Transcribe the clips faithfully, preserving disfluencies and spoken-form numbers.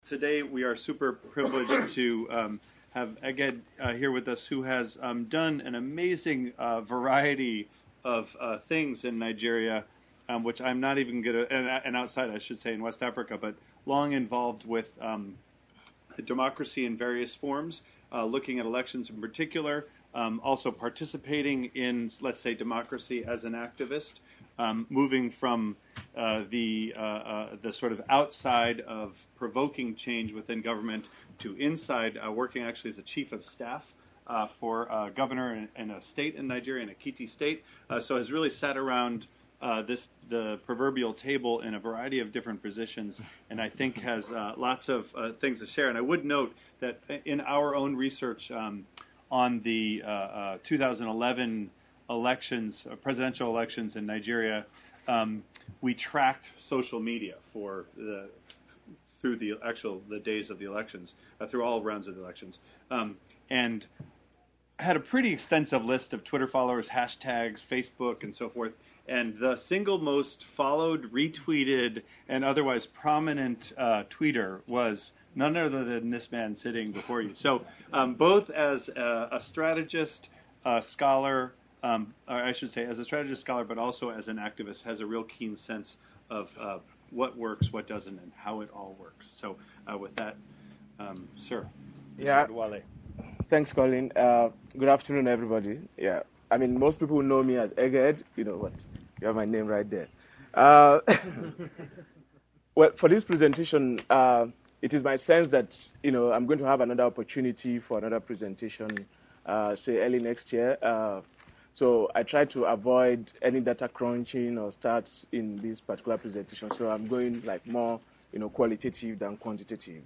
today we are super privileged to um, have Eged uh, here with us, who has um, done an amazing uh, variety of uh, things in Nigeria, um, which I'm not even going to, and, and outside, I should say, in West Africa, but long involved with um, democracy in various forms, uh, looking at elections in particular, um, also participating in, let's say, democracy as an activist, um, moving from uh, the uh, uh, the sort of outside of provoking change within government to inside, uh, working actually as a chief of staff uh, for a governor in, in a state in Nigeria, in Ekiti state. Uh, so has really sat around Uh, this the proverbial table in a variety of different positions, and I think has uh, lots of uh, things to share. And I would note that in our own research um, on the uh, uh, two thousand eleven elections, uh, presidential elections in Nigeria, um, we tracked social media for the through the actual the days of the elections, uh, through all rounds of the elections, um, and had a pretty extensive list of Twitter followers, hashtags, Facebook, and so forth. And the single most followed, retweeted, and otherwise prominent uh, tweeter was none other than this man sitting before you. So um, both as a, a strategist, a scholar, um, or I should say as a strategist, scholar, but also as an activist, has a real keen sense of uh, what works, what doesn't, and how it all works. So uh, with that, um, sir. Yeah. Thanks, Colin. Uh, good afternoon, everybody. Yeah. I mean, most people know me as Eged. You know what? You have my name right there. Uh, well, for this presentation, uh, it is my sense that, you know, I'm going to have another opportunity for another presentation, uh, say, early next year. Uh, so I try to avoid any data crunching or stats in this particular presentation. So I'm going, like, more, you know, qualitative than quantitative.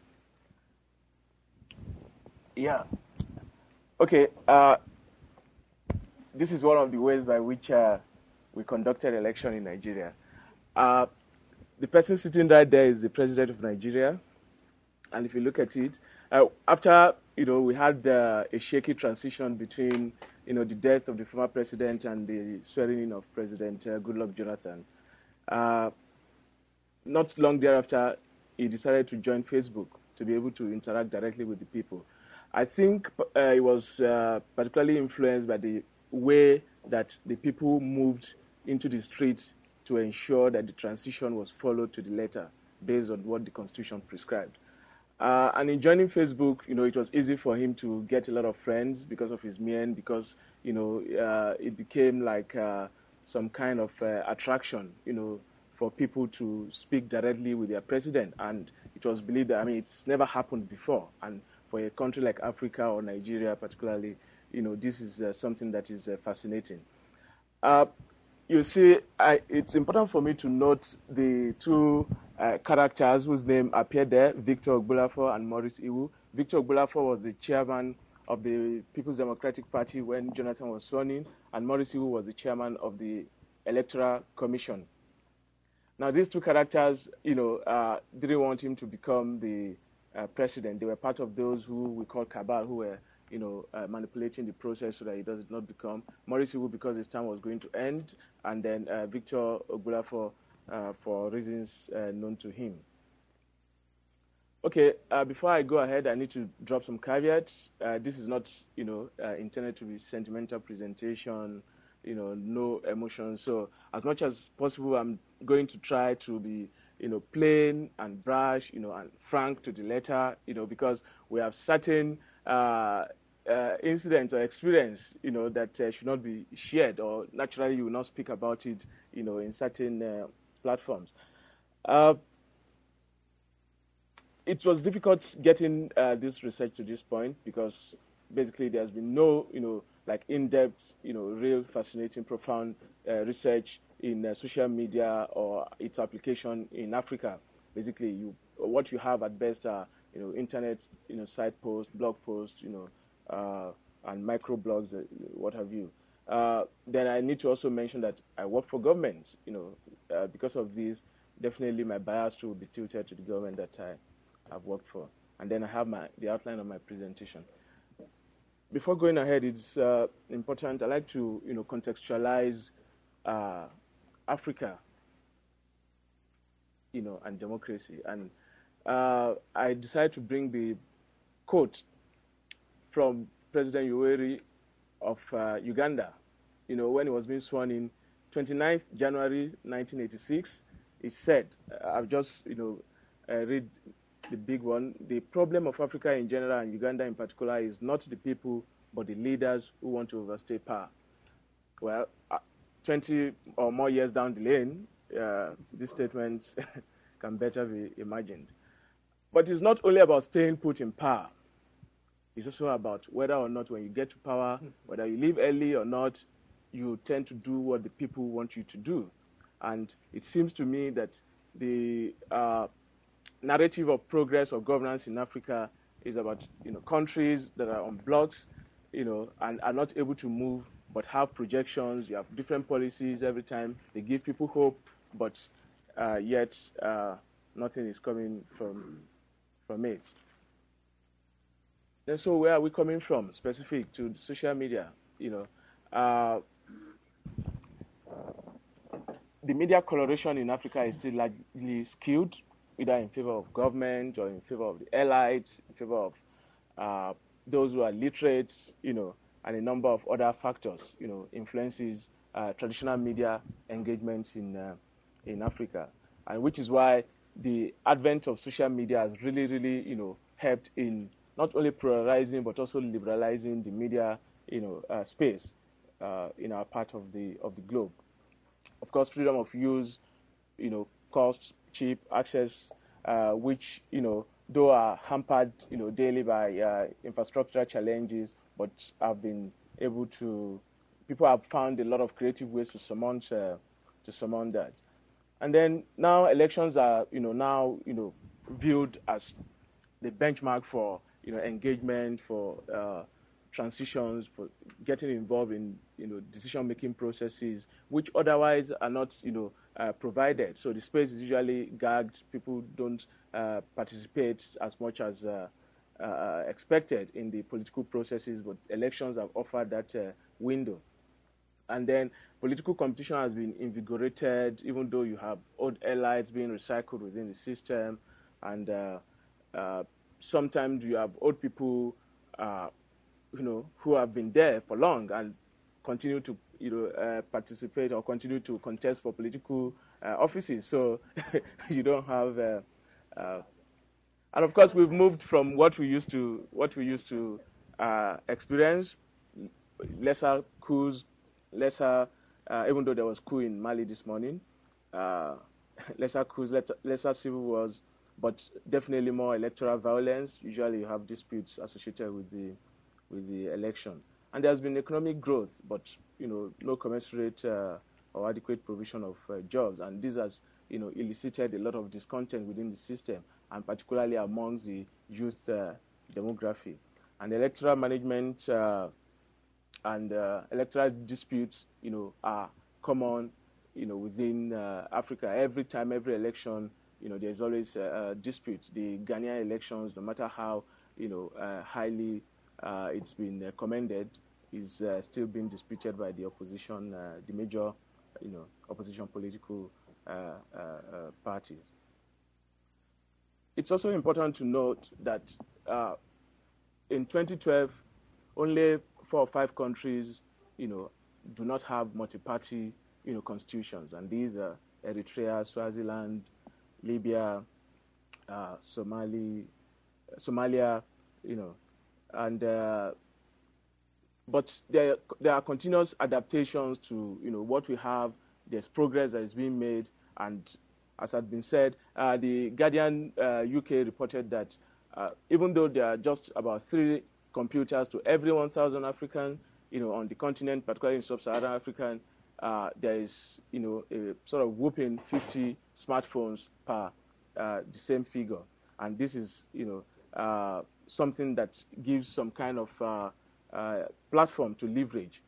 Yeah. Okay. Uh, This is one of the ways by which uh, we conducted election in Nigeria. Uh, the person sitting right there is the president of Nigeria. And if you look at it, uh, after, you know, we had uh, a shaky transition between, you know, the death of the former president and the swearing in of President uh, Goodluck Jonathan. Uh, not long thereafter, he decided to join Facebook to be able to interact directly with the people. I think uh, it was uh, particularly influenced by the way that the people moved into the streets to ensure that the transition was followed to the letter based on what the Constitution prescribed. Uh, and in joining Facebook, you know, it was easy for him to get a lot of friends because of his mien, because, you know, uh, it became like uh, some kind of uh, attraction, you know, for people to speak directly with their president. And it was believed that, I mean, it's never happened before. And for a country like Africa or Nigeria particularly, you know, this is uh, something that is uh, fascinating. Uh, you see, I, it's important for me to note the two uh, characters whose name appear there, Victor Ogbolafor and Maurice Iwu. Victor Ogbolafor was the chairman of the People's Democratic Party when Jonathan was sworn in, and Maurice Iwu was the chairman of the Electoral Commission. Now, these two characters, you know, uh, didn't want him to become the uh, president. They were part of those who we call cabal, who were you know, uh, manipulating the process so that he does not become Maurice Iwu because his time was going to end, and then uh, Victor Ogbolafor uh, for reasons uh, known to him. Okay, uh, before I go ahead, I need to drop some caveats. Uh, this is not, you know, uh, intended to be sentimental presentation, you know, no emotion. So as much as possible, I'm going to try to be, you know, plain and brash, you know, and frank to the letter, you know, because we have certain uh, Uh, incidents or experience, you know, that uh, should not be shared, or naturally you will not speak about it, you know, in certain uh, platforms. Uh, it was difficult getting uh, this research to this point because basically there's been no, you know, like in-depth, you know, real fascinating, profound uh, research in uh, social media or its application in Africa. Basically, you what you have at best are, you know, internet, you know, site posts, blog posts, you know, Uh, and microblogs, uh, what have you. Uh, then I need to also mention that I work for government. You know, uh, because of this, definitely my bias will be tilted to the government that I have worked for. And then I have my the outline of my presentation. Before going ahead, it's uh, important. I like to, you know, contextualize uh, Africa, you know, and democracy. And uh, I decided to bring the quote from President Yoweri of uh, Uganda. You know, when he was being sworn in, twenty-ninth January nineteen eighty-six, he said, uh, I've just, you know, uh, read the big one. The problem of Africa in general and Uganda in particular is not the people, but the leaders who want to overstay power. Well, uh, twenty or more years down the lane, uh, these statements can better be imagined. But it's not only about staying put in power. It's also about whether or not when you get to power, whether you leave early or not, you tend to do what the people want you to do. And it seems to me that the uh, narrative of progress or governance in Africa is about, you know, countries that are on blocks, you know, and are not able to move, but have projections. You have different policies every time. They give people hope, but uh, yet uh, nothing is coming from from it. And so where are we coming from, specific to social media? You know, uh, the media coloration in Africa is still largely skewed, either in favor of government or in favor of the elites, in favor of uh, those who are literate, you know, and a number of other factors, you know, influences uh, traditional media engagement in uh, in Africa, and which is why the advent of social media has really, really, you know, helped in not only pluralizing but also liberalizing the media, you know, uh, space uh, in our part of the of the globe. Of course, freedom of use, you know, cost, cheap access, uh, which, you know, though are hampered, you know, daily by uh, infrastructural challenges, but have been able to, people have found a lot of creative ways to surmount uh, to surmount that. And then now elections are, you know, now, you know, viewed as the benchmark for, you know, engagement, for uh, transitions, for getting involved in, you know, decision-making processes, which otherwise are not, you know, uh, provided. So the space is usually gagged. People don't uh, participate as much as uh, uh, expected in the political processes, but elections have offered that uh, window. And then political competition has been invigorated, even though you have old elites being recycled within the system, and uh, uh, sometimes you have old people, uh, you know, who have been there for long and continue to, you know, uh, participate or continue to contest for political uh, offices. So you don't have, uh, uh, and of course we've moved from what we used to what we used to uh, experience, lesser coups, lesser, uh, even though there was coup in Mali this morning, uh, lesser coups, lesser, lesser civil wars, but definitely more electoral violence. Usually you have disputes associated with the with the election. And there's been economic growth, but, you know, no commensurate uh, or adequate provision of uh, jobs. And this has, you know, elicited a lot of discontent within the system, and particularly amongst the youth uh, demography. And electoral management uh, and uh, electoral disputes, you know, are common, you know, within uh, Africa. Every time, every election, you know, there's always a, a dispute. The Ghanaian elections, no matter how, you know, uh, highly uh, it's been uh, commended, is uh, still being disputed by the opposition, uh, the major, you know, opposition political uh, uh, uh, parties. It's also important to note that uh, in twenty twelve, only four or five countries, you know, do not have multi-party, you know, constitutions, and these are Eritrea, Swaziland, Libya, uh, Somali, Somalia, you know, and uh, but there there are continuous adaptations to, you know, what we have. There's progress that is being made, and as had been said, uh, the Guardian uh, U K reported that uh, even though there are just about three computers to every one thousand African, you know, on the continent, particularly in sub-Saharan African, uh, there is, you know, a sort of whooping fifty smartphones per uh, the same figure, and this is, you know, uh, something that gives some kind of uh, uh, platform to leverage.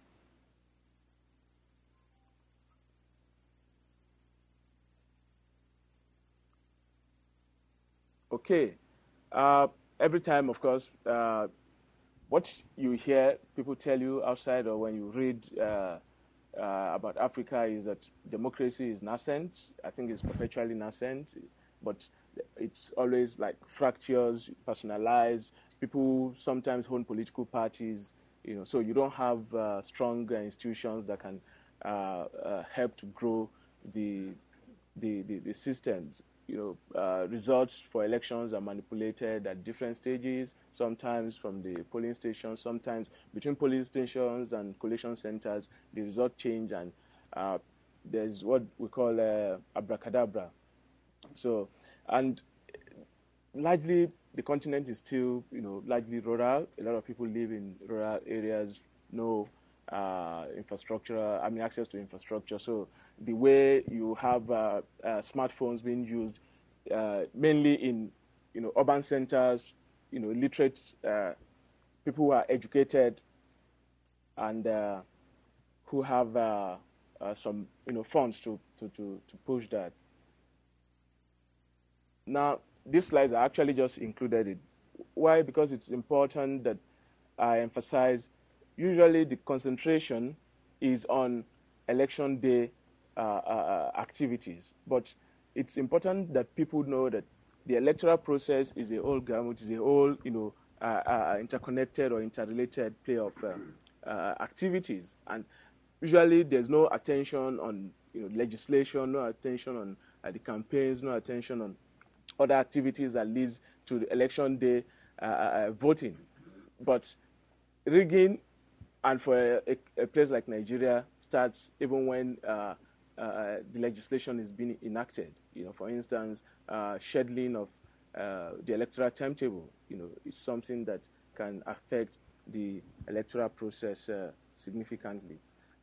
Okay. Uh, every time, of course, uh, what you hear people tell you outside or when you read uh, uh, about Africa is that democracy is nascent. I think it's perpetually nascent. But it's always like fractures, personalized. People sometimes own political parties, you know, so you don't have uh, strong uh, institutions that can uh, uh, help to grow the the, the, the systems. You know, uh, results for elections are manipulated at different stages, sometimes from the polling stations, sometimes between polling stations and collation centers, the result change, and uh, there's what we call uh, abracadabra. So, and largely the continent is still, you know, largely rural. A lot of people live in rural areas, no uh, infrastructure, I mean, access to infrastructure. So the way you have uh, uh, smartphones being used uh, mainly in, you know, urban centers, you know, literate uh, people who are educated and uh, who have uh, uh, some, you know, funds to, to, to, to push that. Now, these slides are actually just included it. Why? Because it's important that I emphasize, usually the concentration is on election day uh, uh, activities. But it's important that people know that the electoral process is a whole gamut, is a whole, you know, uh, uh, interconnected or interrelated play of uh, uh, activities. And usually there's no attention on, you know, legislation, no attention on uh, the campaigns, no attention on other activities that leads to the election day uh, uh, voting. But rigging, and for a, a place like Nigeria, starts even when uh, uh, the legislation is being enacted. You know, for instance, uh, scheduling of uh, the electoral timetable, you know, is something that can affect the electoral process uh, significantly.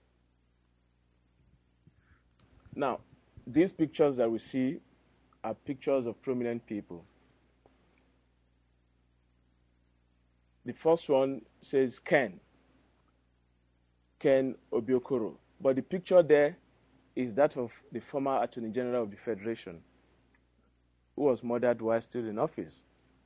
Now, these pictures that we see are pictures of prominent people. The first one says Ken, Ken Obiokoro. But the picture there is that of the former Attorney General of the Federation, who was murdered while still in office.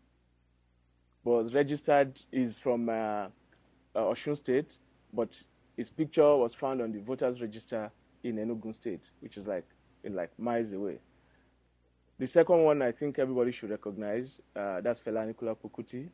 Was registered, is from uh, uh, Osun State, but his picture was found on the voters register in Enugu State, which is like in like miles away. The second one I think everybody should recognize, uh, that's Fela Anikulapo Kuti,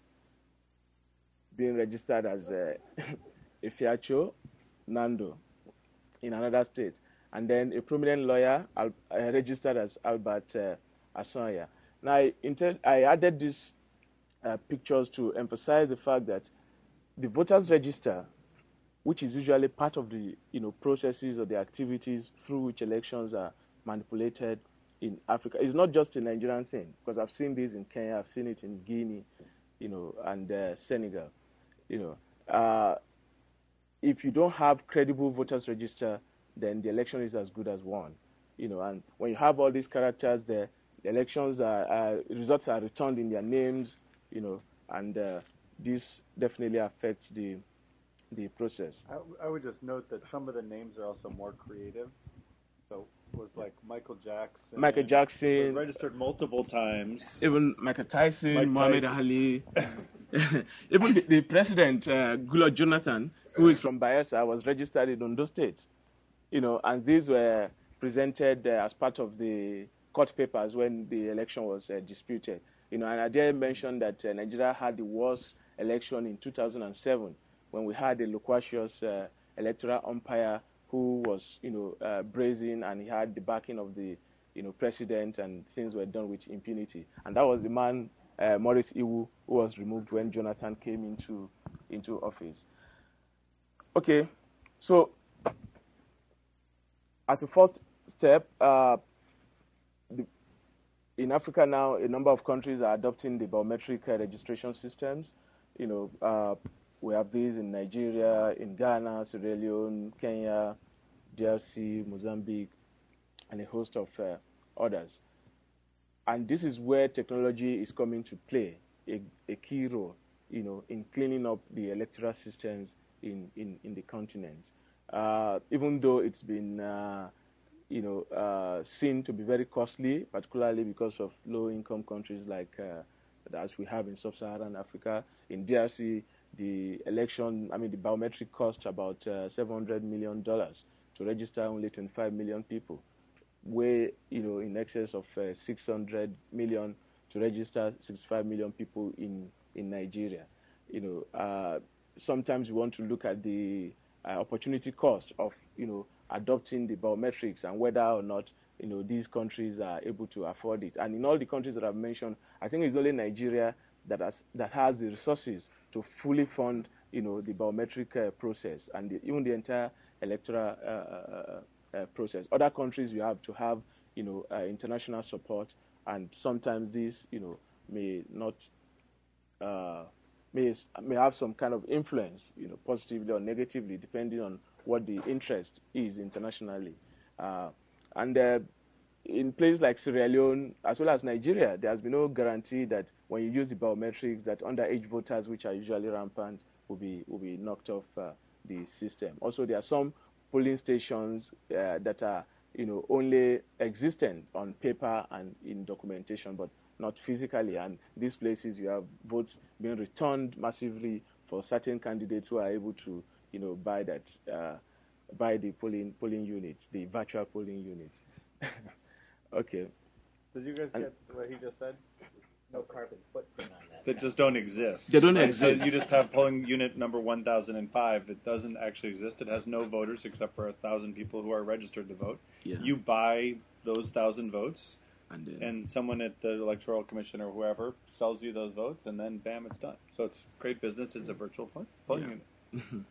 being registered as uh, Ifiacho Nando in another state. And then a prominent lawyer uh, registered as Albert uh, Asanya. Now, I, I added these uh, pictures to emphasize the fact that the voters register, which is usually part of the, you know, processes or the activities through which elections are manipulated in Africa. It's not just a Nigerian thing, because I've seen this in Kenya, I've seen it in Guinea, you know, and uh, Senegal. You know, uh, if you don't have credible voters register, then the election is as good as won. You know, and when you have all these characters there, the elections are, uh, results are returned in their names, you know, and uh, this definitely affects the the process. I, I would just note that some of the names are also more creative. So it was like Michael Jackson. Michael Jackson. Was registered multiple times. Even Michael Tyson, Mike Muhammad Tyson. Ali. Even the, the president, uh, Goodluck Jonathan, who is from Bayelsa, was registered in Ondo State. You know, and these were presented uh, as part of the court papers when the election was uh, disputed. You know, and I dare mention that uh, Nigeria had the worst election in two thousand seven when we had a loquacious uh, electoral umpire who was, you know, uh, brazen, and he had the backing of the, you know, president, and things were done with impunity. And that was the man, uh, Maurice Iwu, who was removed when Jonathan came into into office. Okay, so as a first step, uh, the, in Africa now, a number of countries are adopting the biometric uh, registration systems. You know, uh, we have these in Nigeria, in Ghana, Sierra Leone, Kenya, D R C, Mozambique, and a host of uh, others. And this is where technology is coming to play a, a key role, you know, in cleaning up the electoral systems in, in, in the continent. Uh, even though it's been, uh, you know, uh, seen to be very costly, particularly because of low-income countries like uh, as we have in sub-Saharan Africa. In D R C, the election, I mean, the biometric cost about uh, seven hundred million dollars to register only twenty-five million people. way, you know, in excess of uh, six hundred million to register sixty-five million people in, in Nigeria. You know, uh, sometimes you want to look at the uh, opportunity cost of, you know, adopting the biometrics and whether or not, you know, these countries are able to afford it. And in all the countries that I've mentioned, I think it's only Nigeria that has, that has the resources to fully fund, you know, the biometric uh, process and the, even the entire electoral uh, uh, uh, process. Other countries, you have to have, you know, uh, international support, and sometimes these, you know, may not, uh, may, may have some kind of influence, you know, positively or negatively, depending on what the interest is internationally. Uh, and uh, in places like Sierra Leone, as well as Nigeria, there has been no guarantee that when you use the biometrics, that underage voters, which are usually rampant, will be will be knocked off uh, the system. Also, there are some polling stations uh, that are, you know, only existent on paper and in documentation, but not physically. And these places, you have votes being returned massively for certain candidates who are able to, you know, buy that, uh, buy the polling polling unit, the virtual polling unit. Okay. Did you guys and, get what he just said? No carbon footprint on that. That just don't exist. They don't right? exist. So you just have polling unit number one thousand five. It doesn't actually exist. It has no voters except for a thousand people who are registered to vote. Yeah. You buy those thousand votes, and, uh, and someone at the Electoral Commission or whoever sells you those votes, and then bam, it's done. So it's great business. It's a virtual polling yeah. unit.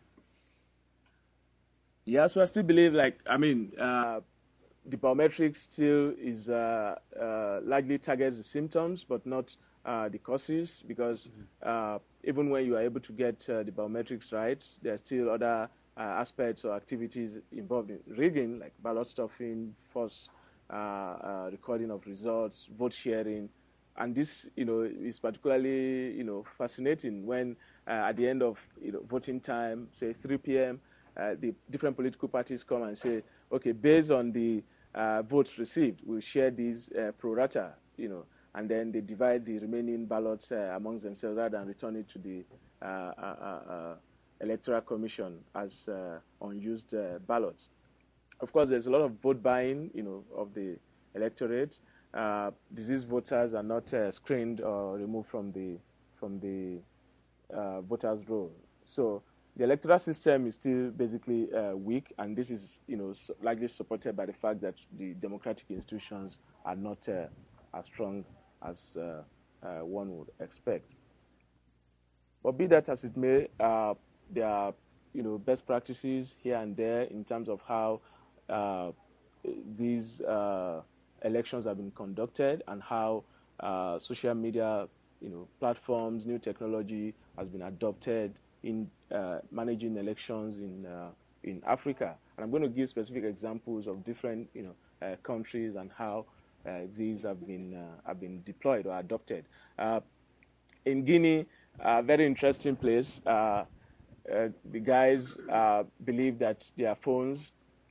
Yeah, so I still believe, like, I mean, uh, the biometrics still is uh, uh, largely targets the symptoms, but not uh, the causes, because mm-hmm. uh, even when you are able to get uh, the biometrics right, there are still other uh, aspects or activities involved in rigging, like ballot stuffing, false uh, uh, recording of results, vote sharing. And this, you know, is particularly, you know, fascinating when uh, at the end of, you know, voting time, say three p m, uh, the different political parties come and say, okay, based on the uh, votes received, we'll share these uh, pro rata, you know, and then they divide the remaining ballots uh, amongst themselves rather than return it to the uh, uh, uh, Electoral Commission as uh, unused uh, ballots. Of course, there's a lot of vote buying, you know, of the electorate. Uh, deceased voters are not uh, screened or removed from the from the uh, voters' roll. So the electoral system is still basically uh, weak, and this is, you know, largely supported by the fact that the democratic institutions are not uh, as strong as uh, uh, one would expect. But be that as it may, uh, there are, you know, best practices here and there in terms of how uh, these uh, elections have been conducted and how uh, social media, you know, platforms, new technology has been adopted in uh, managing elections in uh, in Africa. And I'm going to give specific examples of different, you know, uh, countries and how uh, these have been uh, have been deployed or adopted. Uh, in Guinea, a very interesting place. Uh, uh, the guys uh, believe that their phones,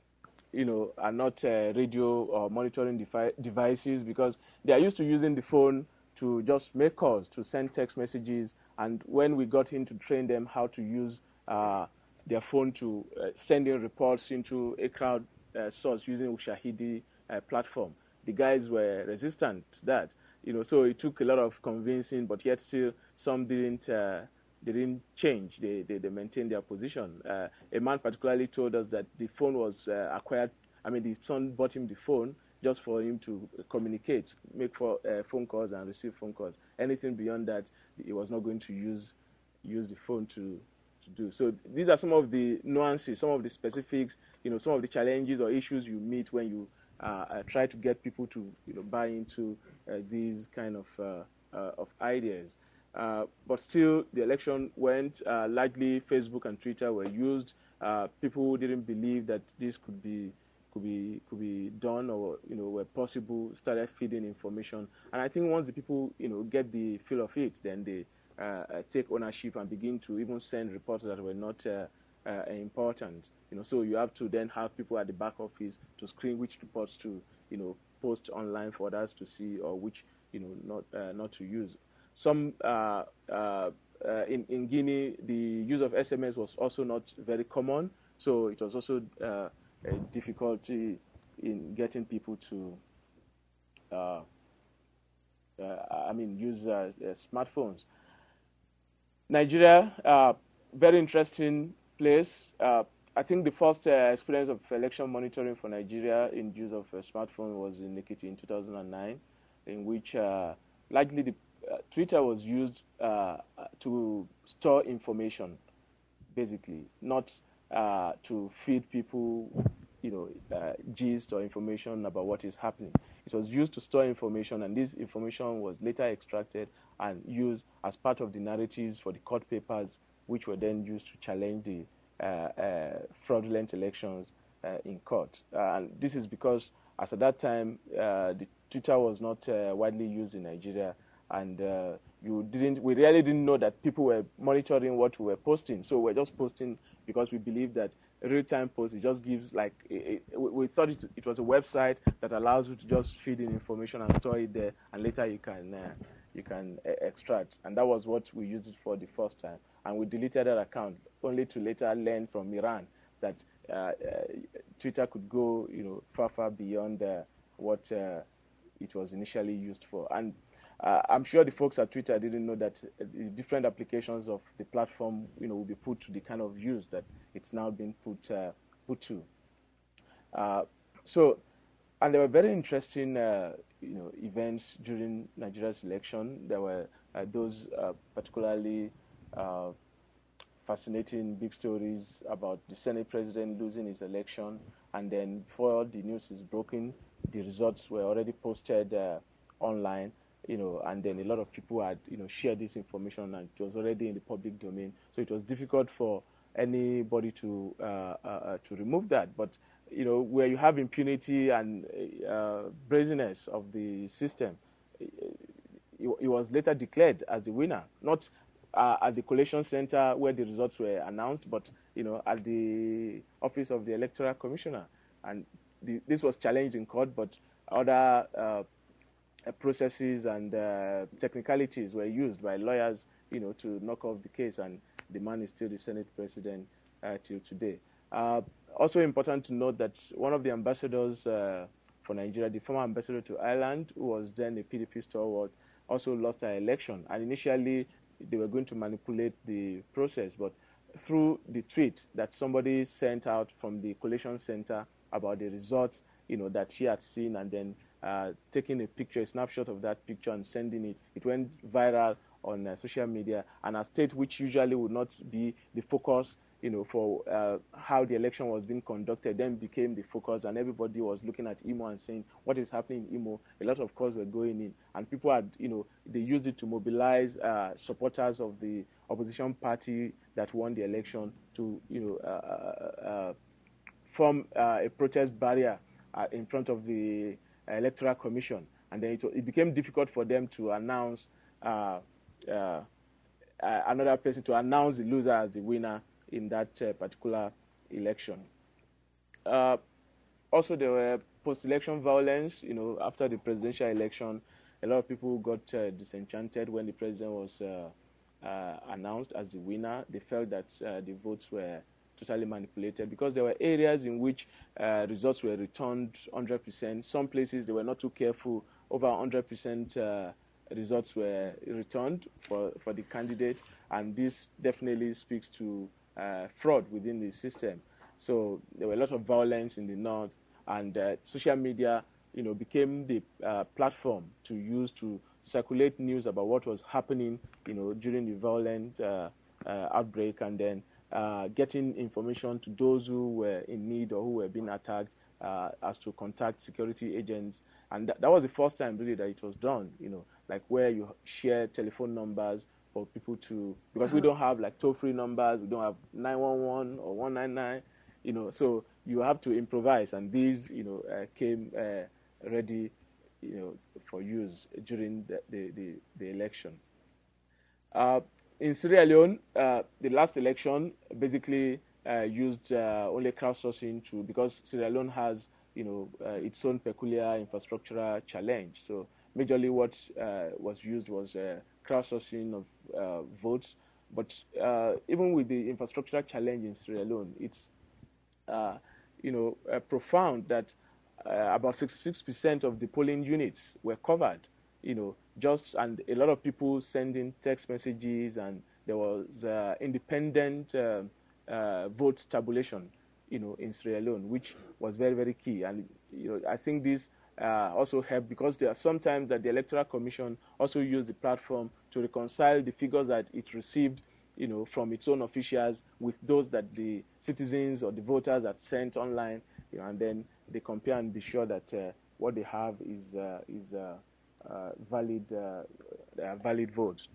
you know, are not uh, radio or monitoring devi devices, because they are used to using the phone to just make calls, to send text messages. And when we got in to train them how to use uh, their phone to uh, send in reports into a crowd uh, source using Ushahidi uh, platform, the guys were resistant to that. You know, so it took a lot of convincing, but yet still some didn't uh, they didn't change. They, they, they maintained their position. Uh, a man particularly told us that the phone was uh, acquired, I mean, the son bought him the phone just for him to communicate, make for, uh, phone calls and receive phone calls. Anything beyond that, he was not going to use use the phone to, to do. So these are some of the nuances, some of the specifics, you know, some of the challenges or issues you meet when you uh, uh, try to get people to, you know, buy into uh, these kind of, uh, uh, of ideas. Uh, but still, the election went. Uh, largely, Facebook and Twitter were used. Uh, people didn't believe that this could be could be could be done, or, you know, were possible. Started feeding information, and I think once the people, you know, get the feel of it, then they uh, take ownership and begin to even send reports that were not uh, uh, important. You know, so you have to then have people at the back office to screen which reports to, you know, post online for others to see, or which, you know, not uh, not to use. Some uh, uh, uh, in, in Guinea, the use of S M S was also not very common, so it was also uh, a difficulty in getting people to, uh, uh, I mean, use uh, uh, smartphones. Nigeria, uh, very interesting place. Uh, I think the first uh, experience of election monitoring for Nigeria in use of a smartphone was in Ekiti in two thousand nine, in which uh, likely the uh, Twitter was used uh, to store information, basically, not uh, to feed people, you know, uh, gist or information about what is happening. It was used to store information, and this information was later extracted and used as part of the narratives for the court papers, which were then used to challenge the uh, uh, fraudulent elections uh, in court. Uh, and this is because, as at that time, uh, the Twitter was not uh, widely used in Nigeria, and uh, you didn't. We really didn't know that people were monitoring what we were posting. So we're just posting because we believe that real-time post, it just gives like it, it, we thought it, it was a website that allows you to just feed in information and store it there, and later you can uh, you can uh, extract. And that was what we used it for the first time. And we deleted that account only to later learn from Iran that uh, uh, Twitter could go, you know, far far beyond uh, what uh, it was initially used for. And uh, I'm sure the folks at Twitter didn't know that the different applications of the platform, you know, will be put to the kind of use that it's now been put uh, put to. Uh, so, and there were very interesting, uh, you know, events during Nigeria's election. There were uh, those uh, particularly uh, fascinating big stories about the Senate president losing his election, and then before the news is broken, the results were already posted uh, online. You know, and then a lot of people had, you know, shared this information, and it was already in the public domain. So it was difficult for anybody to uh, uh, uh, to remove that. But you know, where you have impunity and uh, brazenness of the system, it, it was later declared as the winner, not uh, at the collation center where the results were announced, but you know, at the office of the Electoral Commissioner. And the, this was challenged in court, but other uh, processes and uh, technicalities were used by lawyers, you know, to knock off the case, and the man is still the Senate president uh, till today. Uh, also important to note that one of the ambassadors uh, for Nigeria, the former ambassador to Ireland, who was then a P D P stalwart, also lost her election. And initially, they were going to manipulate the process, but through the tweet that somebody sent out from the collation center about the results, you know, that she had seen, and then uh, taking a picture, a snapshot of that picture and sending it, it went viral on uh, social media. And a state which usually would not be the focus, you know, for uh, how the election was being conducted, then became the focus, and everybody was looking at Imo and saying, what is happening in Imo? A lot of calls were going in, and people had, you know, they used it to mobilize uh, supporters of the opposition party that won the election to, you know, uh, uh, form uh, a protest barrier uh, in front of the Electoral Commission, and then it, it became difficult for them to announce uh, uh, uh, another person to announce the loser as the winner in that uh, particular election. Uh, also, there were post-election violence. You know, after the presidential election, a lot of people got uh, disenchanted when the president was uh, uh, announced as the winner. They felt that uh, the votes were totally manipulated because there were areas in which uh, results were returned one hundred percent. Some places they were not too careful. Over one hundred percent uh, results were returned for, for the candidate, and this definitely speaks to uh, fraud within the system. So there were a lot of violence in the north, and uh, social media, you know, became the uh, platform to use to circulate news about what was happening, you know, during the violent uh, uh, outbreak, and then Uh, getting information to those who were in need or who were being attacked uh, as to contact security agents. And th that was the first time really that it was done, you know, like where you share telephone numbers for people to, because we don't have like toll-free numbers, we don't have nine one one or one nine nine, you know, so you have to improvise, and these, you know, uh, came uh, ready, you know, for use during the, the, the, the election. Uh, In Sierra Leone, uh, the last election basically uh, used uh, only crowdsourcing to, because Sierra Leone has, you know, uh, its own peculiar infrastructural challenge. So majorly what uh, was used was uh, crowdsourcing of uh, votes. But uh, even with the infrastructural challenge in Sierra Leone, it's, uh, you know, uh, profound that uh, about sixty-six percent of the polling units were covered. You know, just and a lot of people sending text messages, and there was uh, independent uh, uh, vote tabulation, you know, in Sierra Leone, which was very, very key. And you know, I think this uh, also helped, because there are sometimes that the Electoral Commission also used the platform to reconcile the figures that it received, you know, from its own officials with those that the citizens or the voters had sent online, you know, and then they compare and be sure that uh, what they have is uh, is uh, uh, valid uh, valid votes.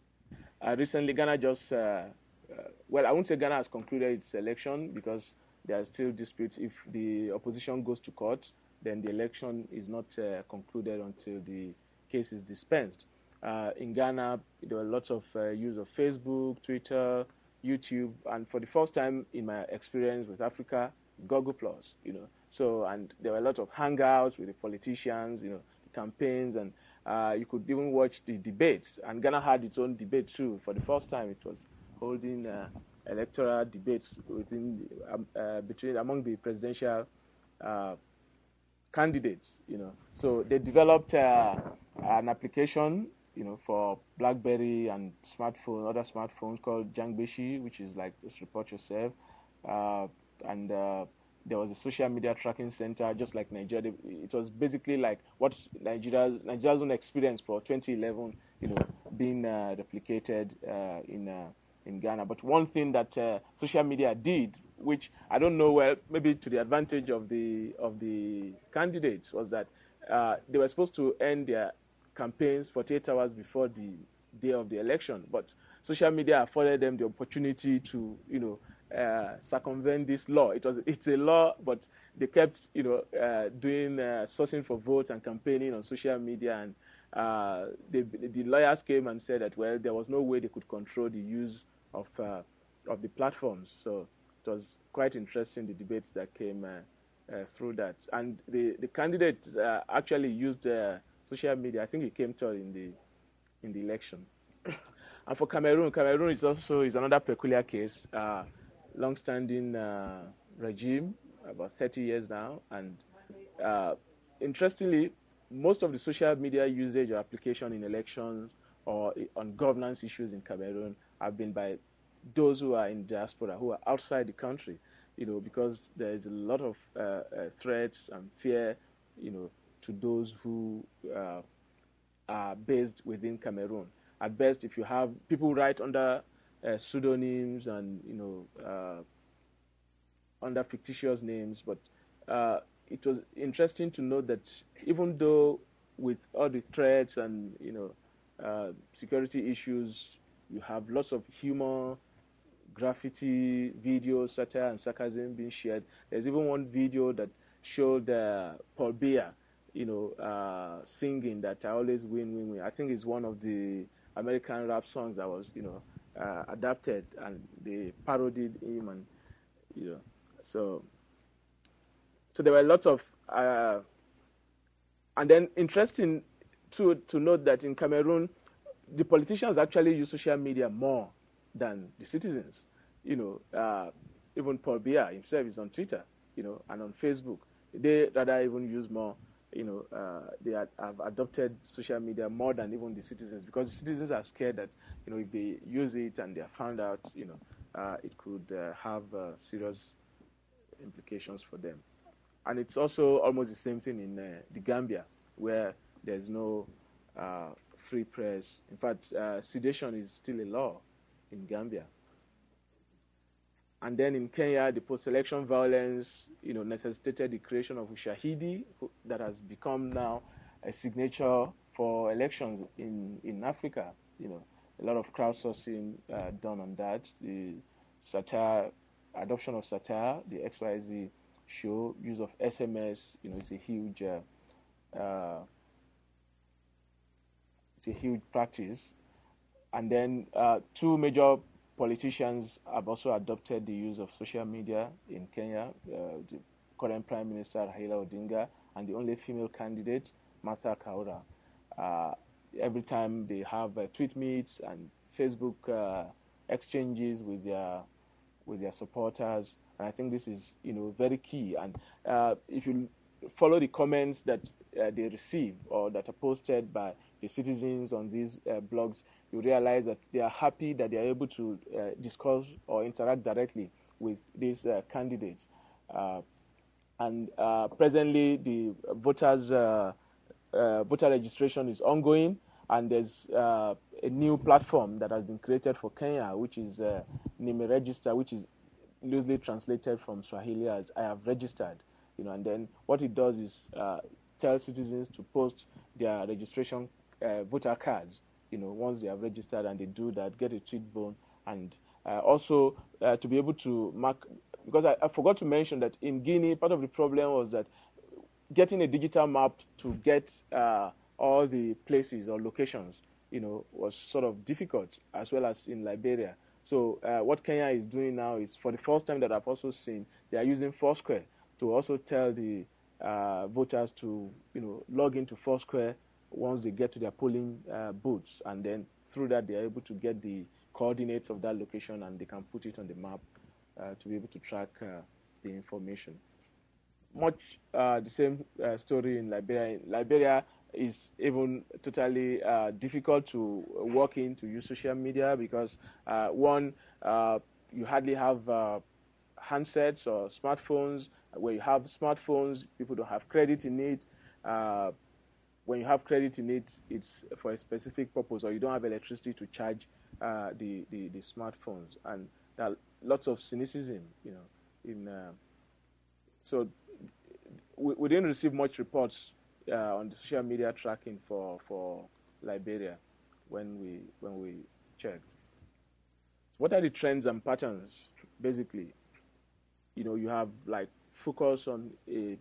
Uh, recently, Ghana just uh, uh, well, I won't say Ghana has concluded its election, because there are still disputes. If the opposition goes to court, then the election is not uh, concluded until the case is dispensed. Uh, in Ghana, there were lots of uh, use of Facebook, Twitter, YouTube, and for the first time in my experience with Africa, Google Plus. You know, so and there were a lot of hangouts with the politicians. You know, the campaigns, and uh, you could even watch the debates. And Ghana had its own debate too. For the first time, it was holding uh, electoral debates within um, uh, between among the presidential uh, candidates. You know, so they developed uh, an application, you know, for BlackBerry and smartphone, other smartphones, called Jangbeshi, which is like just report yourself. Uh, and uh, there was a social media tracking center, just like Nigeria. It was basically like what Nigeria's Nigeria's own experience for twenty eleven, you know, being uh, replicated uh, in uh, in Ghana. But one thing that uh, social media did, which I don't know, well, maybe to the advantage of the of the candidates, was that uh, they were supposed to end their campaigns forty-eight hours before the day of the election, but social media afforded them the opportunity to, you know, uh, circumvent this law. It was it's a law, but they kept, you know, uh, doing uh, sourcing for votes and campaigning on social media, and uh, they, the lawyers came and said that, well, there was no way they could control the use of uh, of the platforms. So it was quite interesting, the debates that came uh, uh, through that, and the the candidate uh, actually used Uh, social media. I think he came third in the in the election. And for Cameroon, Cameroon is also is another peculiar case. Uh, long-standing uh, regime, about thirty years now, and uh, interestingly, most of the social media usage or application in elections or on governance issues in Cameroon have been by those who are in diaspora, who are outside the country. You know, because there is a lot of uh, uh, threats and fear, you know, to those who uh, are based within Cameroon. At best, if you have people write under uh, pseudonyms and, you know, uh, under fictitious names, but uh, it was interesting to note that even though with all the threats and, you know, uh, security issues, you have lots of humor, graffiti, videos, satire, and sarcasm being shared. There's even one video that showed uh, Paul Biya, you know, uh, singing that I always win, win, win. I think it's one of the American rap songs that was, you know, uh, adapted, and they parodied him, and, you know, so, so there were lots of, uh, and then interesting to to note that in Cameroon, the politicians actually use social media more than the citizens. You know, uh, even Paul Biya himself is on Twitter, you know, and on Facebook. They rather even use more. You know, uh, they have adopted social media more than even the citizens, because the citizens are scared that, you know, if they use it and they are found out, you know, uh, it could uh, have uh, serious implications for them. And it's also almost the same thing in uh, the Gambia, where there's no uh, free press. In fact, uh, sedation is still a law in Gambia. And then in Kenya, the post-election violence, you know, necessitated the creation of Ushahidi, that has become now a signature for elections in, in Africa. You know, a lot of crowdsourcing uh, done on that. The satire, adoption of satire, the X Y Z show, use of S M S, you know, it's a huge, uh, uh, it's a huge practice. And then uh, two major politicians have also adopted the use of social media in Kenya, uh, the current Prime Minister Raila Odinga, and the only female candidate, Martha Kaura. Uh, every time they have uh, tweet meets and Facebook uh, exchanges with their with their supporters, and I think this is, you know, very key. And uh, if you follow the comments that uh, they receive or that are posted by the citizens on these uh, blogs, you realize that they are happy that they are able to uh, discuss or interact directly with these uh, candidates. Uh, and uh, presently, the voters uh, uh, voter registration is ongoing, and there's uh, a new platform that has been created for Kenya, which is uh, Nime Register, which is loosely translated from Swahili as "I have registered." You know, and then what it does is uh, tell citizens to post their registration uh, voter cards. You know, once they have registered, and they do that, get a tweet bone, and uh, also uh, to be able to mark. Because I, I forgot to mention that in Guinea, part of the problem was that getting a digital map to get uh, all the places or locations, you know, was sort of difficult, as well as in Liberia. So uh, what Kenya is doing now is, for the first time that I've also seen, they are using Foursquare to also tell the uh, voters to, you know, log into Foursquare once they get to their polling uh, booths, and then through that they are able to get the coordinates of that location, and they can put it on the map uh, to be able to track uh, the information. Much uh, the same uh, story in Liberia. In Liberia is even totally uh, difficult to work in, to use social media, because uh, one, uh, you hardly have uh, handsets or smartphones. Where you have smartphones, people don't have credit in it. Uh, when you have credit in it, it's for a specific purpose, or you don't have electricity to charge uh, the, the, the smartphones. And there are lots of cynicism, you know. In uh, so we, we didn't receive much reports uh, on the social media tracking for for Liberia when we when we checked. What are the trends and patterns? Basically, you know, you have like focus on a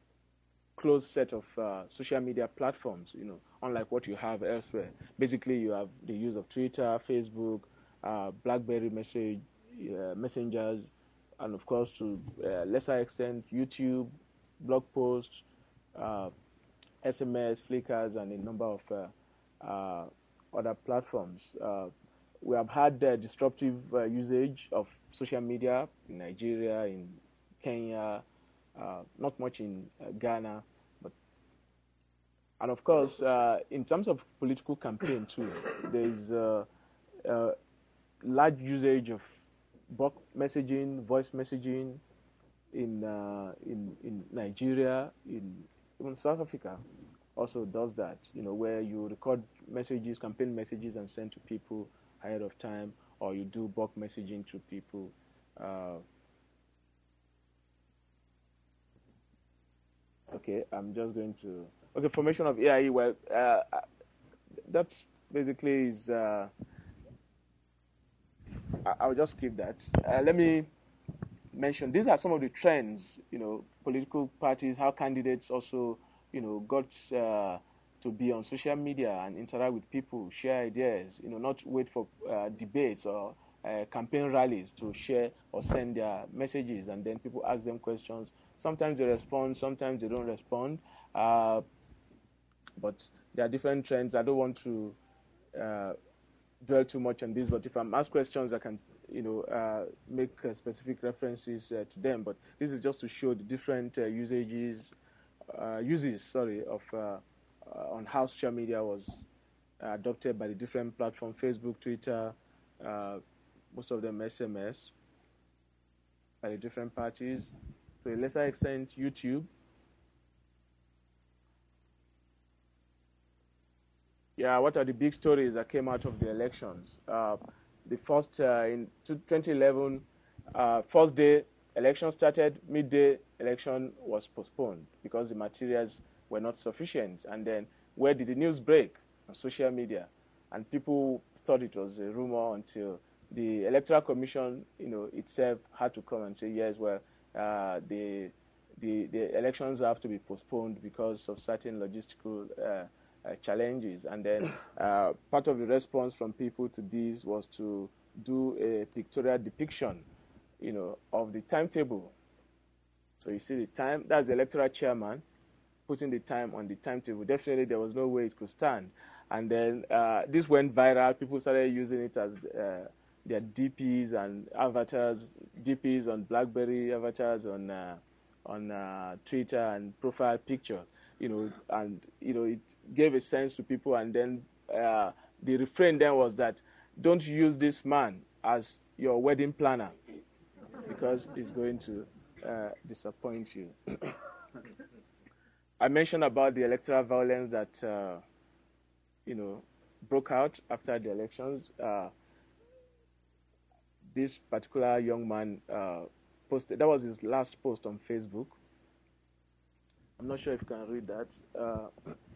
closed set of uh, social media platforms, you know, unlike what you have elsewhere. Basically, you have the use of Twitter, Facebook, uh, BlackBerry message, uh, messengers, and of course, to a lesser extent, YouTube, blog posts, uh, S M S, Flickrs, and a number of uh, uh, other platforms. Uh, we have had uh, disruptive uh, usage of social media in Nigeria, in Kenya, uh, not much in uh, Ghana, but and of course, uh, in terms of political campaign too, there is uh, uh, large usage of bulk messaging, voice messaging in uh, in in Nigeria, in even South Africa, also does that. You know, where you record messages, campaign messages, and send to people ahead of time, or you do bulk messaging to people. Uh, Okay, I'm just going to. Okay, formation of A I E. Well, uh, that's basically is. Uh, I'll just skip that. Uh, let me mention these are some of the trends. You know, political parties, how candidates also, you know, got uh, to be on social media and interact with people, share ideas. You know, not wait for uh, debates or uh, campaign rallies to share or send their messages, and then people ask them questions. Sometimes they respond, sometimes they don't respond. Uh, but there are different trends. I don't want to uh, dwell too much on this, but if I'm asked questions, I can, you know, uh, make uh, specific references uh, to them. But this is just to show the different uh, usages, uh, uses, sorry, of uh, uh, on how social media was adopted by the different platforms: Facebook, Twitter, uh, most of them S M S, by the different parties. To a lesser extent, YouTube. Yeah, what are the big stories that came out of the elections? Uh, the first, uh, in twenty eleven, uh, first day, election started, midday, election was postponed because the materials were not sufficient. And then where did the news break? On social media. And people thought it was a rumor until the Electoral Commission, you know, itself had to come and say, yes, well, Uh, the, the the elections have to be postponed because of certain logistical uh, uh, challenges. And then uh, part of the response from people to this was to do a pictorial depiction, you know, of the timetable. So you see the time, that's the electoral chairman putting the time on the timetable. Definitely there was no way it could stand. And then uh, this went viral. People started using it as uh, their D Ps and avatars, D Ps on BlackBerry, avatars on uh, on uh, Twitter and profile pictures, you know, and you know it gave a sense to people. And then uh, the refrain then was that don't use this man as your wedding planner because he's going to uh, disappoint you. I mentioned about the electoral violence that uh, you know broke out after the elections. Uh, this particular young man uh, posted, that was his last post on Facebook. I'm not sure if you can read that. Uh,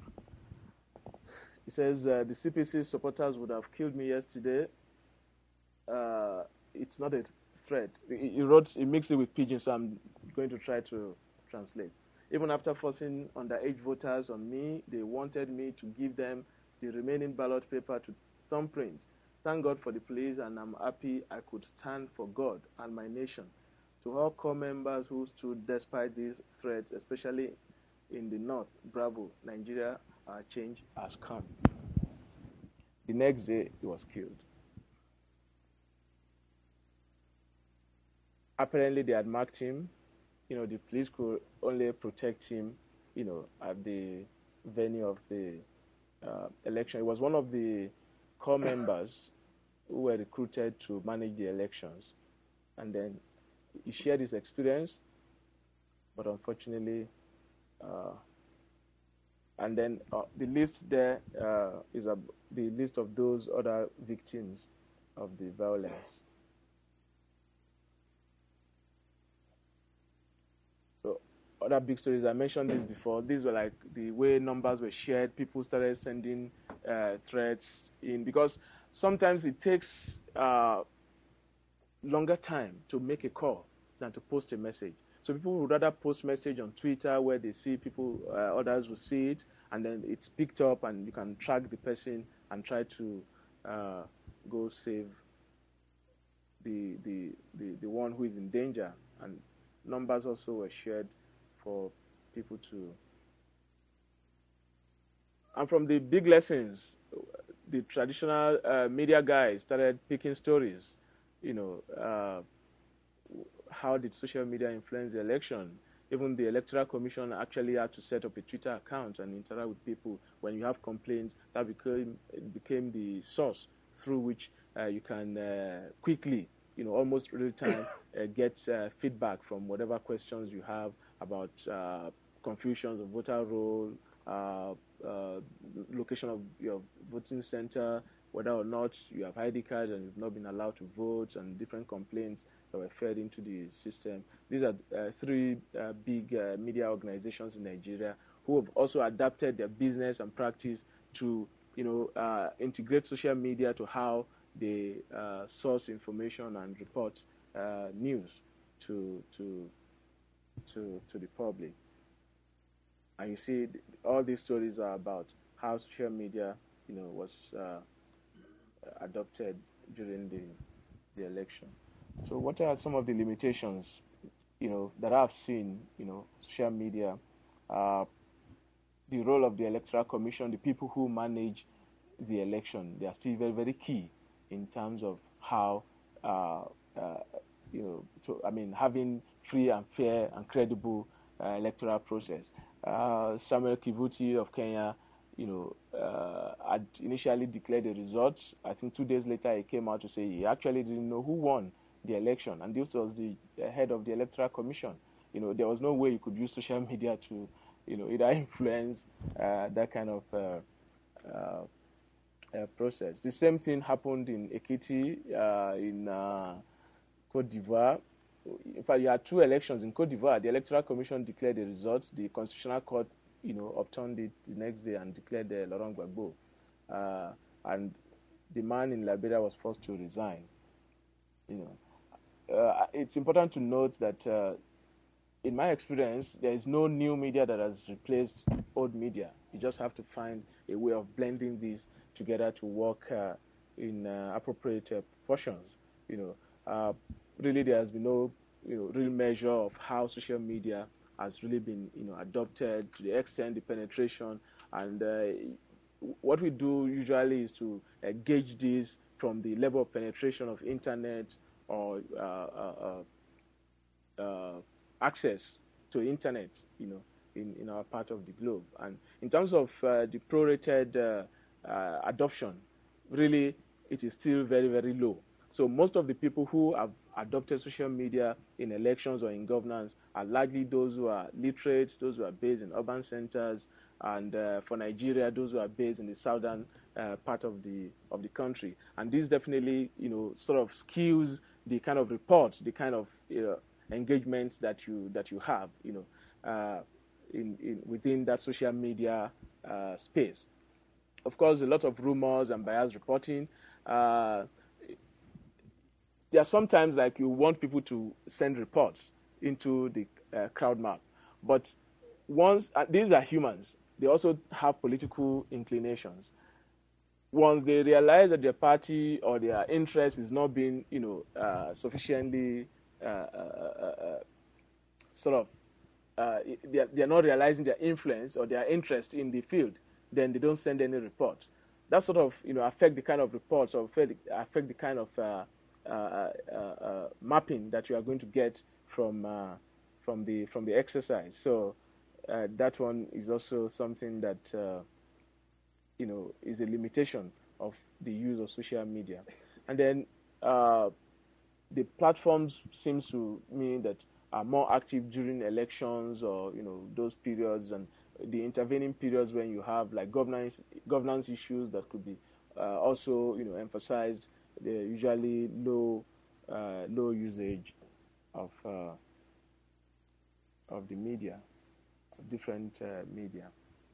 he says, uh, the C P C supporters would have killed me yesterday. Uh, it's not a threat. He, he wrote, he mixed it with pidgin, so I'm going to try to translate. Even after forcing underage voters on me, they wanted me to give them the remaining ballot paper to thumbprint. Thank God for the police, and I'm happy I could stand for God and my nation. To all core members who stood despite these threats, especially in the north, bravo, Nigeria, our change has come. The next day, he was killed. Apparently, they had marked him. You know, the police could only protect him, you know, at the venue of the uh, election. It was one of the core members who were recruited to manage the elections. And then he shared his experience, but unfortunately, uh, and then uh, the list there uh, is a, the list of those other victims of the violence. So other big stories, I mentioned this before. These were like the way numbers were shared. People started sending uh, threats in, because sometimes it takes uh, longer time to make a call than to post a message. So people would rather post message on Twitter where they see people, uh, others will see it, and then it's picked up and you can track the person and try to uh, go save the, the, the, the one who is in danger. And numbers also were shared for people to. And from the big lessons, the traditional uh, media guys started picking stories. You know, uh, how did social media influence the election? Even the Electoral Commission actually had to set up a Twitter account and interact with people. When you have complaints, that became it became the source through which uh, you can uh, quickly, you know, almost real time, uh, get uh, feedback from whatever questions you have about uh, confusions of voter roll, uh, uh, location of your voting center, whether or not you have I D cards and you've not been allowed to vote, and different complaints that were fed into the system. These are uh, three uh, big uh, media organizations in Nigeria who have also adapted their business and practice to, you know, uh, integrate social media to how they uh, source information and report uh, news to to to to the public. And you see, all these stories are about how social media, you know, was uh, adopted during the the election. So, what are some of the limitations, you know, that I've seen, you know, social media, uh, the role of the Electoral Commission, the people who manage the election, they are still very, very key in terms of how, uh, uh, you know, so, I mean, having free and fair and credible uh, electoral process. Uh, Samuel Kivuti of Kenya, you know, uh, had initially declared the results. I think two days later he came out to say he actually didn't know who won the election, and this was the head of the Electoral Commission. You know, there was no way you could use social media to, you know, either influence uh, that kind of uh, uh, uh, process. The same thing happened in Ekiti, uh, in uh, Cote d'Ivoire. In fact, you had two elections in Cote d'Ivoire. The Electoral Commission declared the results. The Constitutional Court, you know, upturned it the next day and declared uh, Laurent Gbagbo. Uh, and the man in Liberia was forced to resign. You know. Uh, it's important to note that, uh, in my experience, there is no new media that has replaced old media. You just have to find a way of blending these together to work uh, in uh, appropriate uh, proportions. You know, uh, really, there has been no, you know, real measure of how social media has really been, you know, adopted to the extent, the penetration, and uh, what we do usually is to uh, gauge this from the level of penetration of internet or uh, uh, uh, access to internet, you know, in, in our part of the globe. And in terms of uh, the prorated uh, uh, adoption, really, it is still very, very low. So most of the people who have adopted social media in elections or in governance are largely those who are literate, those who are based in urban centers, and uh, for Nigeria, those who are based in the southern uh, part of the of the country. And this definitely, you know, sort of skews the kind of reports, the kind of you know, engagements that you that you have, you know, uh, in, in within that social media uh, space. Of course, a lot of rumors and biased reporting. Uh, there are sometimes like you want people to send reports into the uh, crowd map, but once uh, these are humans, they also have political inclinations. Once they realize that their party or their interest is not being, you know, uh, sufficiently uh, uh, uh, sort of, uh, they, are, they are not realizing their influence or their interest in the field, then they don't send any report. That sort of, you know, affect the kind of reports or affect, affect the kind of uh, uh, uh, uh, mapping that you are going to get from uh, from the from the exercise. So uh, that one is also something that uh, you know is a limitation of the use of social media. And then uh, the platforms seems to mean that are more active during elections or you know those periods and the intervening periods when you have like governance governance issues that could be uh, also you know emphasized. They're usually low uh, low usage of uh, of the media, of different uh, media.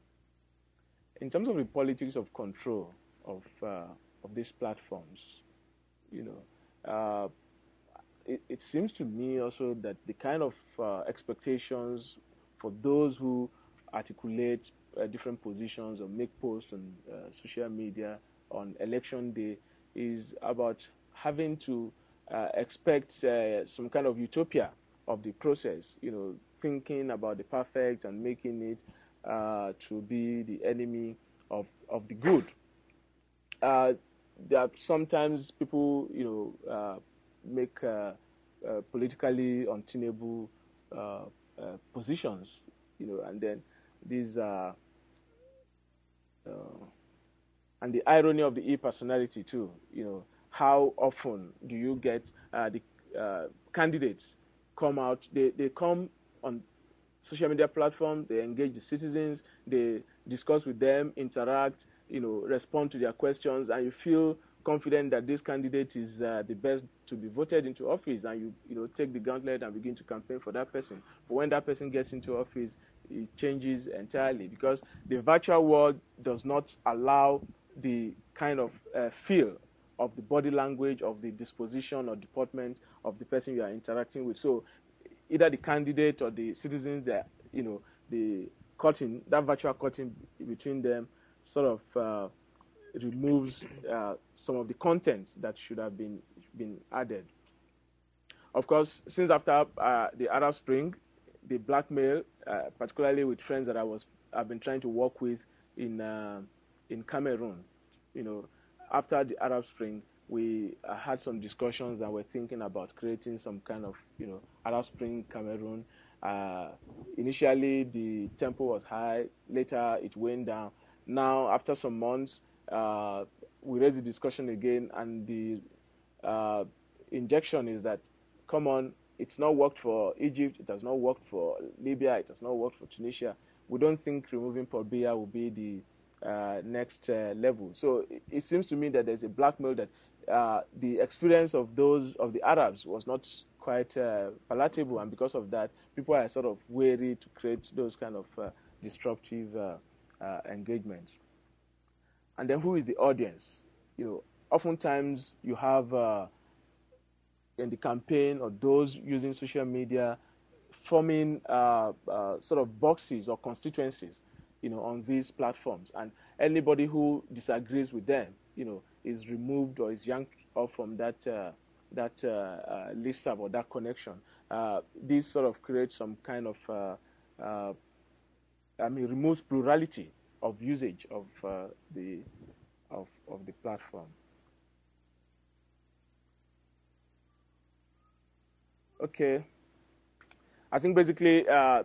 In terms of the politics of control of uh, of these platforms, you know, uh, it, it seems to me also that the kind of uh, expectations for those who articulate uh, different positions or make posts on uh, social media on election day is about having to uh, expect uh, some kind of utopia of the process, you know, thinking about the perfect and making it uh, to be the enemy of, of the good. Uh, there are sometimes people, you know, uh, make uh, uh, politically untenable uh, uh, positions, you know, and then these are, uh, and the irony of the e-personality too, you know, how often do you get uh, the uh, candidates come out, they, they come on social media platforms, they engage the citizens, they discuss with them, interact, you know, respond to their questions, and you feel confident that this candidate is uh, the best to be voted into office, and you, you know, take the gauntlet and begin to campaign for that person. But when that person gets into office, it changes entirely because the virtual world does not allow the kind of uh, feel of the body language, of the disposition or deportment of the person you are interacting with. So either the candidate or the citizens, that you know, the cutting, that virtual cutting between them sort of uh, removes uh, some of the content that should have been been added. Of course, since after uh, the Arab Spring, the blackmail, uh, particularly with friends that I was I've been trying to work with in uh, in Cameroon, you know, after the Arab Spring, we uh, had some discussions and we're thinking about creating some kind of, you know, Arab Spring Cameroon. Uh, initially, the tempo was high. Later, it went down. Now, after some months, uh, we raised the discussion again, and the uh, injection is that, come on, it's not worked for Egypt, it has not worked for Libya, it has not worked for Tunisia. We don't think removing Paul Biya will be the uh, next uh, level. So it, it seems to me that there's a blackmail that uh, the experience of those of the Arabs was not quite uh, palatable, and because of that, people are sort of wary to create those kind of uh, disruptive uh, uh, engagements. And then who is the audience? You know, oftentimes you have uh, in the campaign or those using social media forming uh, uh, sort of boxes or constituencies, you know, on these platforms, and anybody who disagrees with them, you know, is removed or is yanked off from that uh, that uh, uh, listserv or that connection. Uh, this sort of creates some kind of, uh, uh, I mean, removes plurality of usage of uh, the of of the platform. Okay. I think basically uh,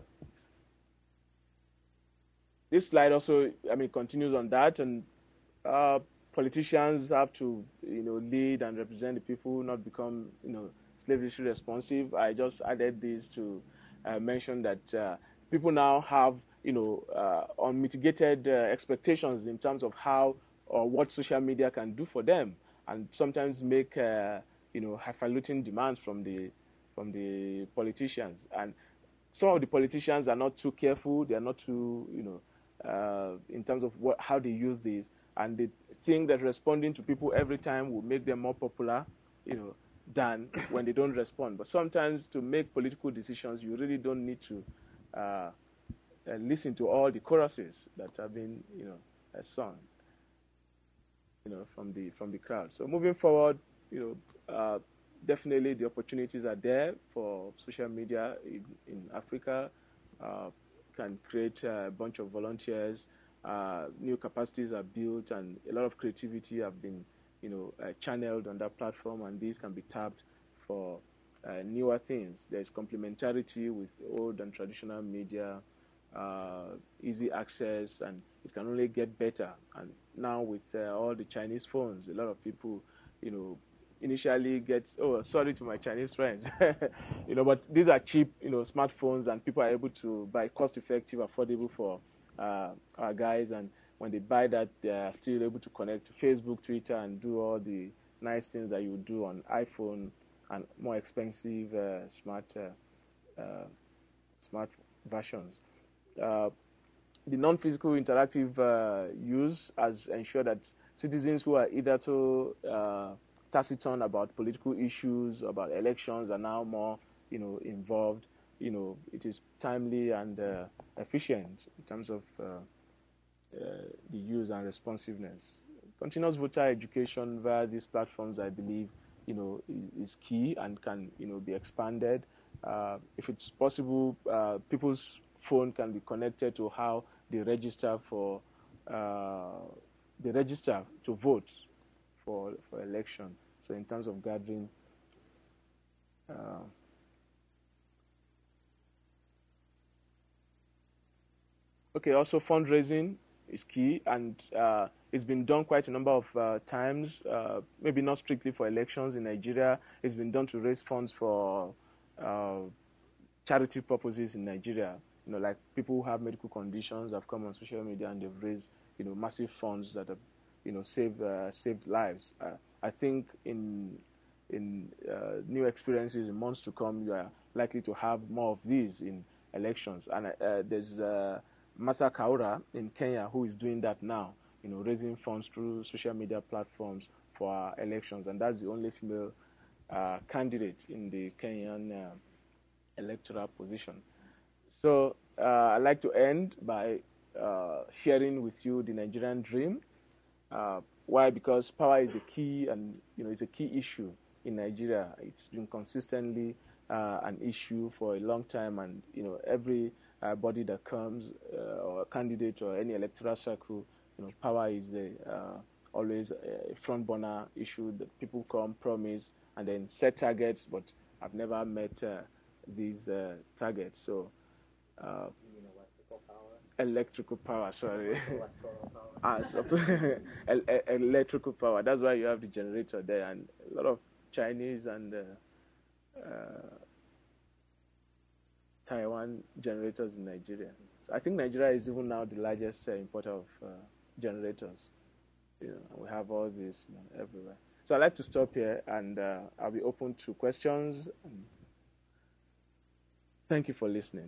this slide also, I mean, continues on that, and uh, politicians have to, you know, lead and represent the people, not become, you know, slavishly responsive. I just added this to uh, mention that uh, people now have, you know, uh, unmitigated uh, expectations in terms of how or what social media can do for them, and sometimes make, uh, you know, highfalutin demands from the from the politicians. And some of the politicians are not too careful. They are not too, you know, uh, in terms of what, how they use this, and they think that responding to people every time will make them more popular, you know, than when they don't respond. But sometimes to make political decisions, you really don't need to uh, uh, listen to all the choruses that have been, you know, uh, sung, you know, from the from the crowd. So moving forward, you know, uh, definitely the opportunities are there for social media in, in Africa. Uh, can create a bunch of volunteers, uh, new capacities are built, and a lot of creativity have been, you know, uh, channeled on that platform, and these can be tapped for uh, newer things. There's complementarity with old and traditional media, uh, easy access, and it can only get better. And now with uh, all the Chinese phones, a lot of people, you know, initially get, oh, sorry to my Chinese friends, you know, but these are cheap, you know, smartphones, and people are able to buy cost-effective, affordable for uh, our guys. And when they buy that, they are still able to connect to Facebook, Twitter, and do all the nice things that you would do on iPhone and more expensive uh, smart uh, uh, smart versions. Uh, the non-physical interactive uh, use has ensured that citizens who are either too uh, taciturn about political issues, about elections, are now more, you know, involved. You know, it is timely and uh, efficient in terms of uh, uh, the use and responsiveness. Continuous voter education via these platforms, I believe, you know, is, is key and can, you know, be expanded. Uh, if it's possible, uh, people's phone can be connected to how they register for, uh, they register to vote for for election. So in terms of gathering, uh, okay, also fundraising is key, and uh, it's been done quite a number of uh, times, uh, maybe not strictly for elections in Nigeria. It's been done to raise funds for uh, charity purposes in Nigeria. You know, like people who have medical conditions have come on social media and they've raised, you know, massive funds that have, you know, saved uh, saved lives. Uh, I think in in uh, new experiences in months to come, you are likely to have more of these in elections. And uh, there's uh, Martha Kaura in Kenya who is doing that now, you know, raising funds through social media platforms for our elections, and that's the only female uh, candidate in the Kenyan uh, electoral position. So uh, I'd like to end by uh, sharing with you the Nigerian dream. Uh, why? Because power is a key, and you know, it's a key issue in Nigeria. It's been consistently uh, an issue for a long time, and you know, every uh, body that comes uh, or a candidate or any electoral circle, you know, power is a, uh, always a front burner issue that people come, promise, and then set targets, but have never met uh, these uh, targets. So. Uh, You mean electrical power? Electrical power, sorry. Electoral power? ah, so, el- el- electrical power. That's why you have the generator there, and a lot of Chinese and uh, uh, Taiwan generators in Nigeria. So I think Nigeria is even now the largest uh, importer of uh, generators. You know, and we have all this, you know, everywhere. So I'd like to stop here, and uh, I'll be open to questions. Thank you for listening.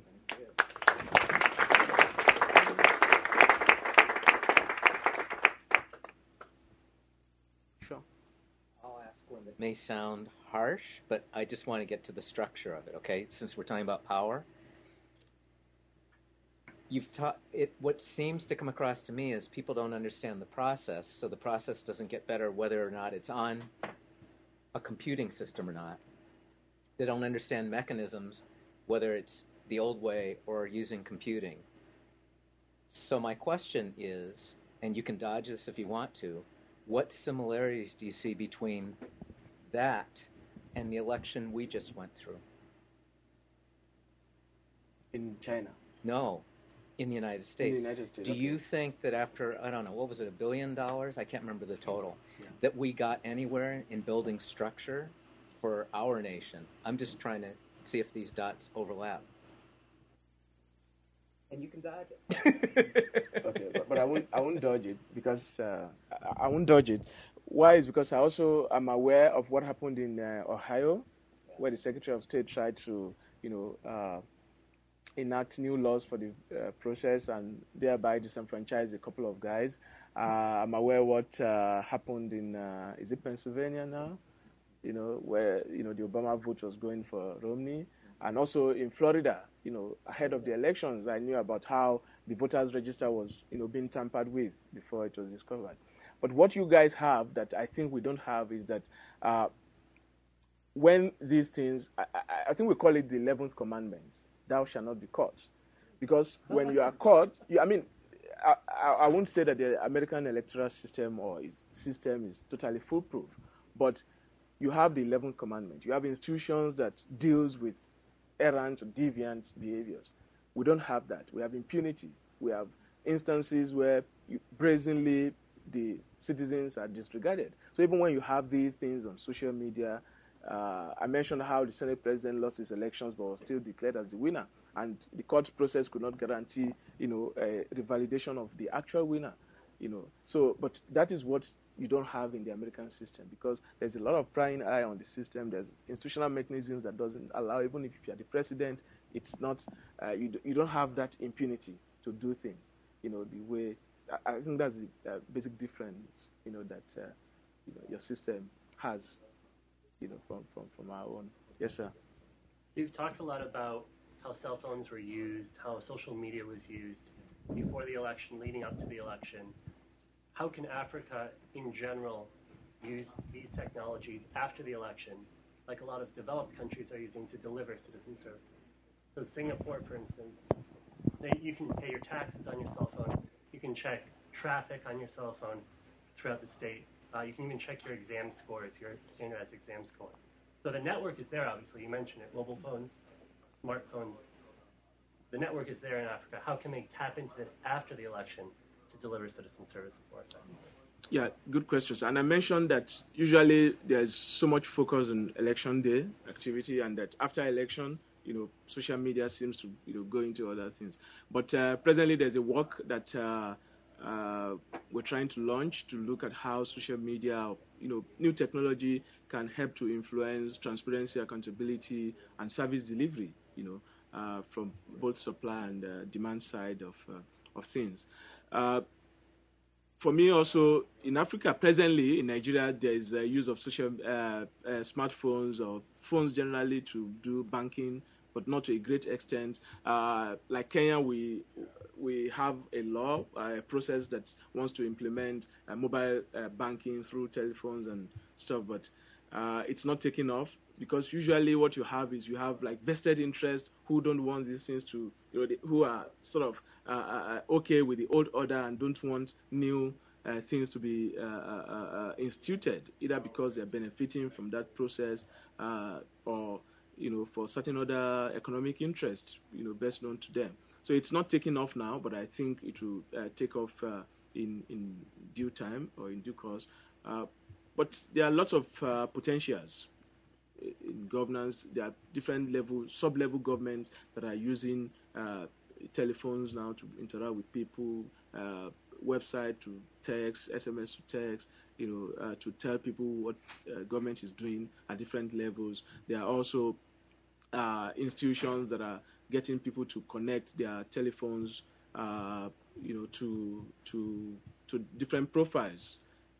Sure. I'll ask one that May sound harsh, but I just want to get to the structure of it, okay? Since we're talking about power. You've taught it. What seems to come across to me is people don't understand the process, so the process doesn't get better whether or not it's on a computing system or not. They don't understand mechanisms, whether it's the old way or using computing. So my question is, and you can dodge this if you want to, what similarities do you see between that and the election we just went through? in China. No, in the United In States. the United States. Do okay. you think that after, I don't know, what was it, a billion dollars? I can't remember the total, Yeah. that we got anywhere in building structure for our nation? I'm just trying to see if these dots overlap. And you can dodge it. Okay, but, but I won't I won't dodge it because uh, I, I won't dodge it. Why is because I also am aware of what happened in uh, Ohio, where the Secretary of State tried to you know uh, enact new laws for the uh, process and thereby disenfranchise a couple of guys. Uh, I'm aware what uh, happened in uh, is it Pennsylvania now, you know where you know the Obama vote was going for Romney. And also in Florida, you know, ahead of the elections, I knew about how the voters' register was, you know, being tampered with before it was discovered. But what you guys have that I think we don't have is that uh, when these things, I, I, I think we call it the eleventh commandment, thou shalt not be caught. Because when you are caught, you, I mean, I, I, I won't say that the American electoral system or its system is totally foolproof, but you have the eleventh commandment. You have institutions that deals with errant or deviant behaviors. We don't have that. We have impunity. We have instances where you, brazenly the citizens are disregarded. So even when you have these things on social media, uh, I mentioned how the Senate president lost his elections but was still declared as the winner, and the court process could not guarantee, you know, uh, the validation of the actual winner, you know. So, but that is what you don't have in the American system because there's a lot of prying eye on the system. There's institutional mechanisms that doesn't allow, even if you're the president, it's not, uh, you, you don't have that impunity to do things, you know, the way, I, I think that's the uh, basic difference, you know, that uh, you know, your system has, you know, from, from, from our own. Yes, sir. So you've talked a lot about how cell phones were used, how social media was used before the election, leading up to the election. How can Africa, in general, use these technologies after the election, like a lot of developed countries are using to deliver citizen services? So Singapore, for instance, they, you can pay your taxes on your cell phone. You can check traffic on your cell phone throughout the state. Uh, you can even check your exam scores, your standardized exam scores. So the network is there, obviously. You mentioned it, mobile phones, smartphones. The network is there in Africa. How can they tap into this after the election to deliver citizen services more effectively? Yeah, good questions. And I mentioned that usually there's so much focus on election day activity, and that after election, you know, social media seems to, you know, go into other things. But uh, presently, there's a work that uh, uh, we're trying to launch to look at how social media, you know, new technology can help to influence transparency, accountability, and service delivery, you know, uh, from both supply and uh, demand side of uh, of things. Uh, For me, also in Africa, presently in Nigeria, there is a use of social uh, uh, smartphones or phones generally to do banking, but not to a great extent. Uh, like Kenya, we we have a law, uh, a process that wants to implement uh, mobile uh, banking through telephones and stuff, but uh, it's not taking off because usually what you have is you have like vested interest who don't want these things to, you know, they, who are sort of uh, uh, okay with the old order and don't want new uh, things to be uh, uh, uh, instituted, either because they're benefiting from that process uh, or, you know, for certain other economic interests, you know, best known to them. So it's not taking off now, but I think it will uh, take off uh, in, in due time or in due course. Uh, but there are lots of uh, potentials in governance. There are different level, sub-level governments that are using uh, telephones now to interact with people, uh, website to text, S M S to text, you know, uh, to tell people what uh, government is doing at different levels. There are also uh, institutions that are getting people to connect their telephones, uh, you know, to to to different profiles.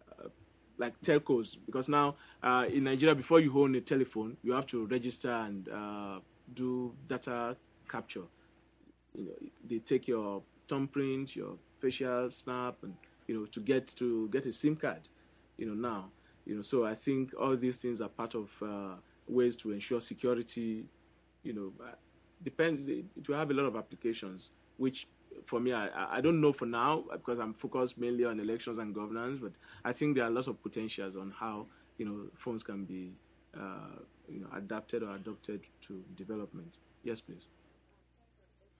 Like telcos, because now uh, in Nigeria, before you own a telephone, you have to register and uh, do data capture. You know, they take your thumbprint, your facial snap, and you know to get to get a SIM card. You know now, you know. So I think all these things are part of uh, ways to ensure security. You know, depends. It will have a lot of applications, which. For me, I, I don't know for now because I'm focused mainly on elections and governance, but I think there are lots of potentials on how, you know, phones can be, uh, you know, adapted or adopted to development. Yes, please.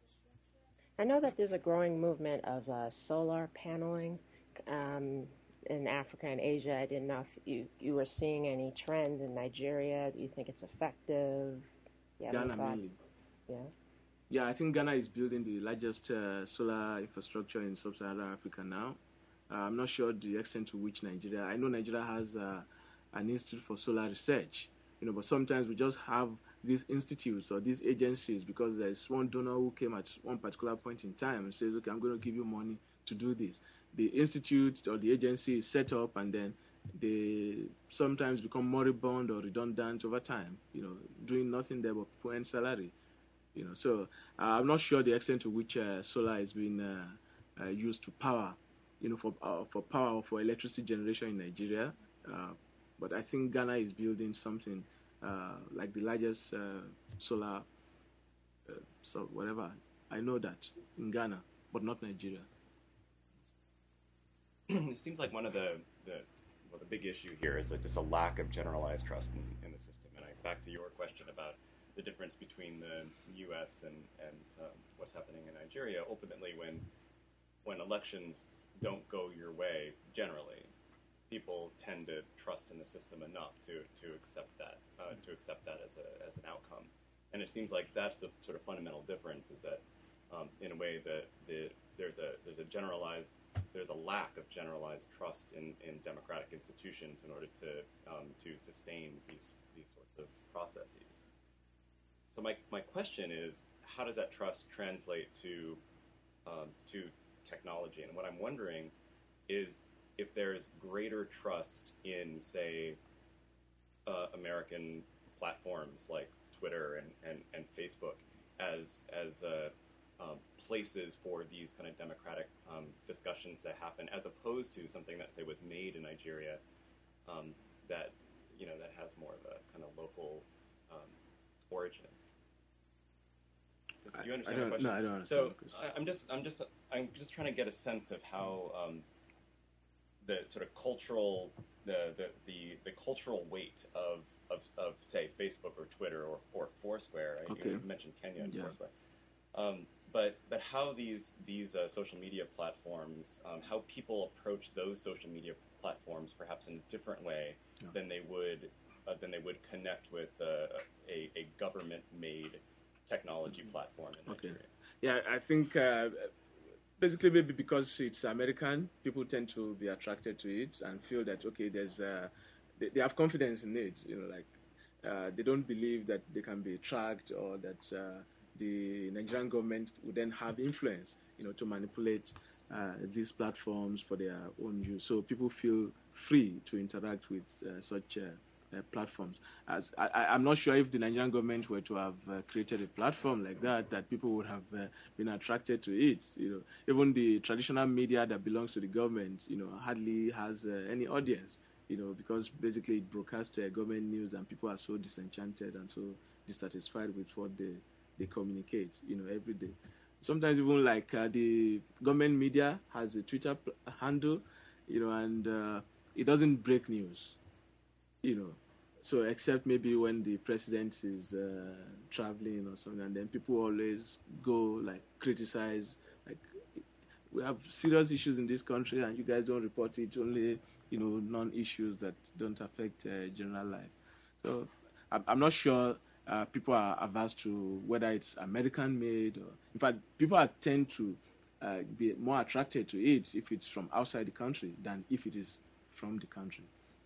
I know that there's a growing movement of uh, solar paneling um, in Africa and Asia. I didn't know if you, you were seeing any trend in Nigeria. Do you think it's effective? Do you have any Ghana thoughts? mainly. Yeah. Yeah, I think Ghana is building the largest uh, solar infrastructure in sub-Saharan Africa now. Uh, I'm not sure the extent to which Nigeria. I know Nigeria has uh, an institute for solar research, you know, but sometimes we just have these institutes or these agencies because there's one donor who came at one particular point in time and says, okay, I'm going to give you money to do this. The institute or the agency is set up and then they sometimes become moribund or redundant over time, you know, doing nothing there but paying salary. You know, so uh, I'm not sure the extent to which uh, solar is being uh, uh, used to power, you know, for uh, for power for electricity generation in Nigeria. Uh, but I think Ghana is building something uh, like the largest uh, solar, uh, so whatever. I know that in Ghana, but not Nigeria. It seems like one of the the well, the big issue here is like just a lack of generalized trust in, in the system. And I, back to your question about the difference between the U S and, and um, what's happening in Nigeria. Ultimately, when when elections don't go your way, generally, people tend to trust in the system enough to, to accept that uh, to accept that as a as an outcome. And it seems like that's the sort of fundamental difference is that um, in a way that the, there's a there's a generalized there's a lack of generalized trust in, in democratic institutions in order to um, to sustain these these sorts of processes. So my, my question is, how does that trust translate to um, to technology? And what I'm wondering is if there's greater trust in, say, uh, American platforms like Twitter and, and, and Facebook as as uh, um, places for these kind of democratic um, discussions to happen, as opposed to something that, say, was made in Nigeria um, that you know that has more of a kind of local um, origin. Do you understand I don't, the question? no, I don't understand so the question. I, I'm just, I'm just, I'm just trying to get a sense of how um, the sort of cultural, the, the, the, the cultural weight of, of, of, say, Facebook or Twitter or, or Foursquare. Right? Okay. You mentioned Kenya and Yeah. Foursquare. Um, but, but how these, these uh, social media platforms, um, how people approach those social media platforms, perhaps in a different way Yeah. than they would, uh, than they would connect with uh, a, a government-made technology platform in Okay. Nigeria. Yeah, I think uh, basically maybe because it's American, people tend to be attracted to it and feel that, okay, there's uh, they, they have confidence in it. You know, like uh, they don't believe that they can be tracked or that uh, the Nigerian government would then have influence, you know, to manipulate uh, these platforms for their own use. So people feel free to interact with uh, such uh, Uh, platforms. As I, I'm not sure if the Nigerian government were to have uh, created a platform like that, that people would have uh, been attracted to it. You know, even the traditional media that belongs to the government, you know, hardly has uh, any audience. You know, because basically it broadcasts uh, government news, and people are so disenchanted and so dissatisfied with what they they communicate. You know, every day. Sometimes even like uh, the government media has a Twitter pl- handle, you know, and uh, it doesn't break news. You know, so except maybe when the president is uh, traveling or something, and then people always go like criticize, like we have serious issues in this country, and you guys don't report it. Only you know non-issues that don't affect uh, general life. So I'm, I'm not sure uh, people are averse to whether it's American-made, or in fact, people are tend to uh, be more attracted to it if it's from outside the country than if it is from the country.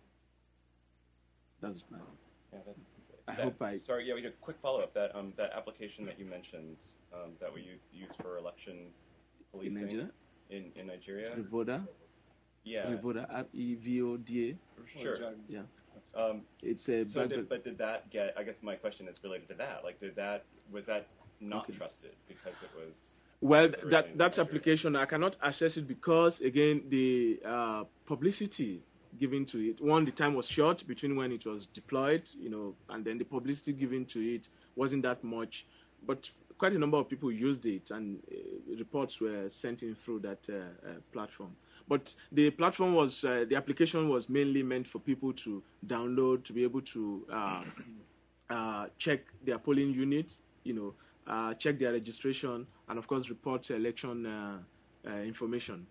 That's my. Yeah, that's. I that, hope I. Sorry, yeah, we did a quick follow-up. That um, that application that you mentioned um, that we use, use for election In policing Nigeria? in, in Nigeria. Revoda. Yeah, Revoda. R E V O D A. sure. Yeah. Um, It's a. so, bug- did, but did that get? I guess my question is related to that. Like, did that was that not Okay. trusted because it was? Well, it was that originated in that Nigeria? application I cannot access it because again the uh, publicity given to it. One, the time was short between when it was deployed, you know, and then the publicity given to it wasn't that much. But quite a number of people used it, and uh, reports were sent in through that uh, uh, platform. But the platform was, uh, the application was mainly meant for people to download, to be able to uh, uh, check their polling units, you know, uh, check their registration, and of course report election uh, uh, information.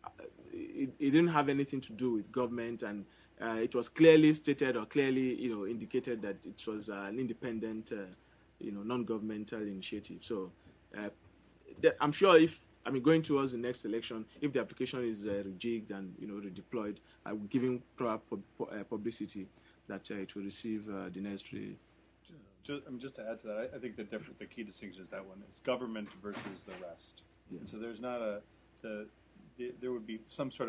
It, it didn't have anything to do with government, and uh, it was clearly stated or clearly, you know, indicated that it was uh, an independent, uh, you know, non-governmental initiative. So uh, th- I'm sure if, I mean, going towards the next election, if the application is uh, rejigged and, you know, redeployed, uh, giving proper pub- uh, publicity, that uh, it will receive uh, the necessary. Just, I mean, just to add to that, I, I think the different, the key distinction is that one is government versus the rest. Yeah. And so there's not a the, the there would be some sort of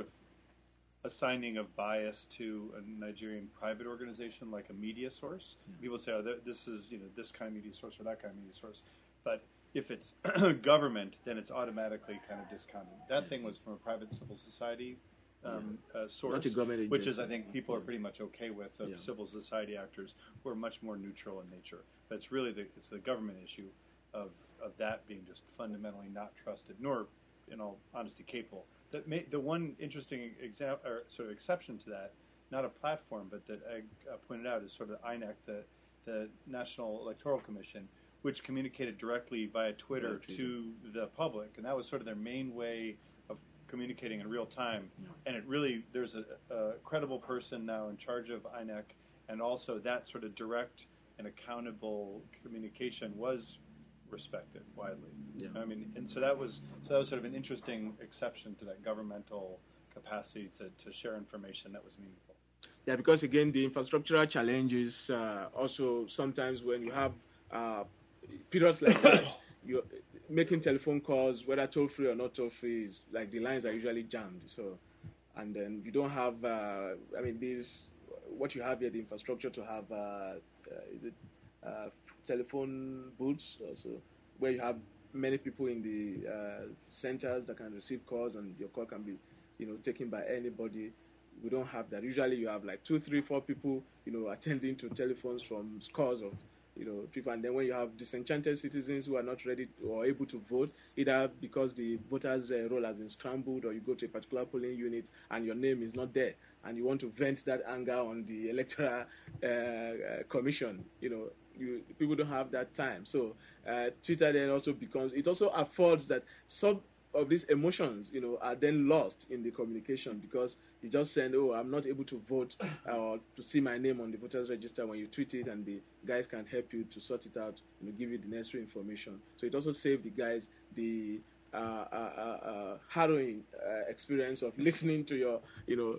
assigning of bias to a Nigerian private organization like a media source. Yeah. People say, oh, this is, you know, this kind of media source or that kind of media source. But if it's government, then it's automatically kind of discounted. That yeah. thing was from a private civil society um, yeah. uh, source, which is, I think, people are pretty much okay with, of yeah. civil society actors who are much more neutral in nature. But it's really the, it's the government issue of, of that being just fundamentally not trusted, nor, in all honesty, capable. That may, the one interesting exam, or sort of exception to that, not a platform, but that I uh, pointed out, is sort of I N E C, the, the National Electoral Commission, which communicated directly via Twitter yeah, to the public, and that was sort of their main way of communicating in real time. Yeah. And it really, there's a, a credible person now in charge of I N E C, and also that sort of direct and accountable communication was respected widely. Yeah. I mean, and so that was so that was sort of an interesting exception to that governmental capacity to, to share information that was meaningful. Yeah, because again, the infrastructural challenges uh, also sometimes when you have uh, periods like that, you're making telephone calls, whether toll free or not toll free, is like the lines are usually jammed. So, and then you don't have. Uh, I mean, these what you have here, the infrastructure to have. Uh, uh, is it? Uh, telephone booths also, where you have many people in the uh, centers that can receive calls and your call can be, you know, taken by anybody. We don't have that. Usually you have like two, three, four people, you know, attending to telephones from scores of, you know, people. And then when you have disenchanted citizens who are not ready to, or able to vote, either because the voters' uh, roll has been scrambled, or you go to a particular polling unit and your name is not there, and you want to vent that anger on the electoral uh, uh, commission, you know, You, people don't have that time. So uh, Twitter then also becomes, it also affords that some of these emotions, you know, are then lost in the communication, because you just send, oh, I'm not able to vote uh, or to see my name on the voters register. When you tweet it, and the guys can help you to sort it out, you know, give you the necessary information. So it also saves the guys the uh, uh, uh, uh, harrowing uh, experience of listening to your, you know.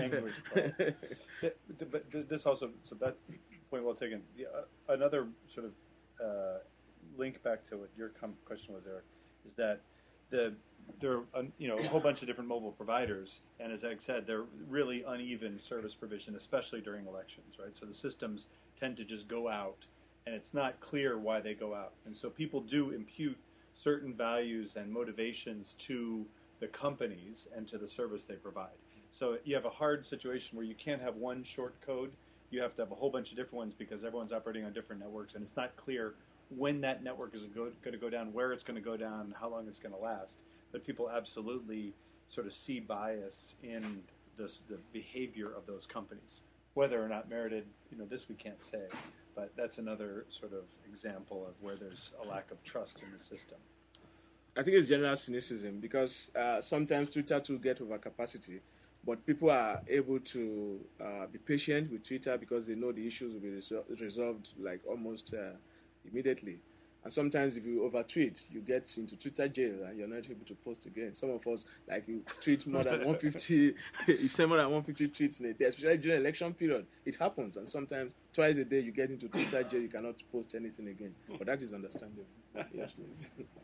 But this also, so that point well taken. The, uh, another sort of uh, link back to what your com- question was, Eric, is that the there are uh, you know a whole bunch of different mobile providers, and as Ed said, they're really uneven service provision, especially during elections, right? So the systems tend to just go out, and it's not clear why they go out, and so people do impute certain values and motivations to the companies and to the service they provide. So you have a hard situation where you can't have one short code. You have to have a whole bunch of different ones because everyone's operating on different networks, and it's not clear when that network is going to go down, where it's going to go down, how long it's going to last. But people absolutely sort of see bias in this, the behavior of those companies. Whether or not merited, you know, this we can't say, but that's another sort of example of where there's a lack of trust in the system. I think it's general cynicism, because uh, sometimes Twitter too get overcapacity. But people are able to uh, be patient with Twitter because they know the issues will be resol- resolved like almost uh, immediately. And sometimes if you over-tweet, you get into Twitter jail and you're not able to post again. Some of us, like, you tweet more than one hundred fifty, you send more than one hundred fifty tweets in a day, especially during election period. It happens, and sometimes twice a day you get into Twitter jail, you cannot post anything again. But that is understandable. Yes, please.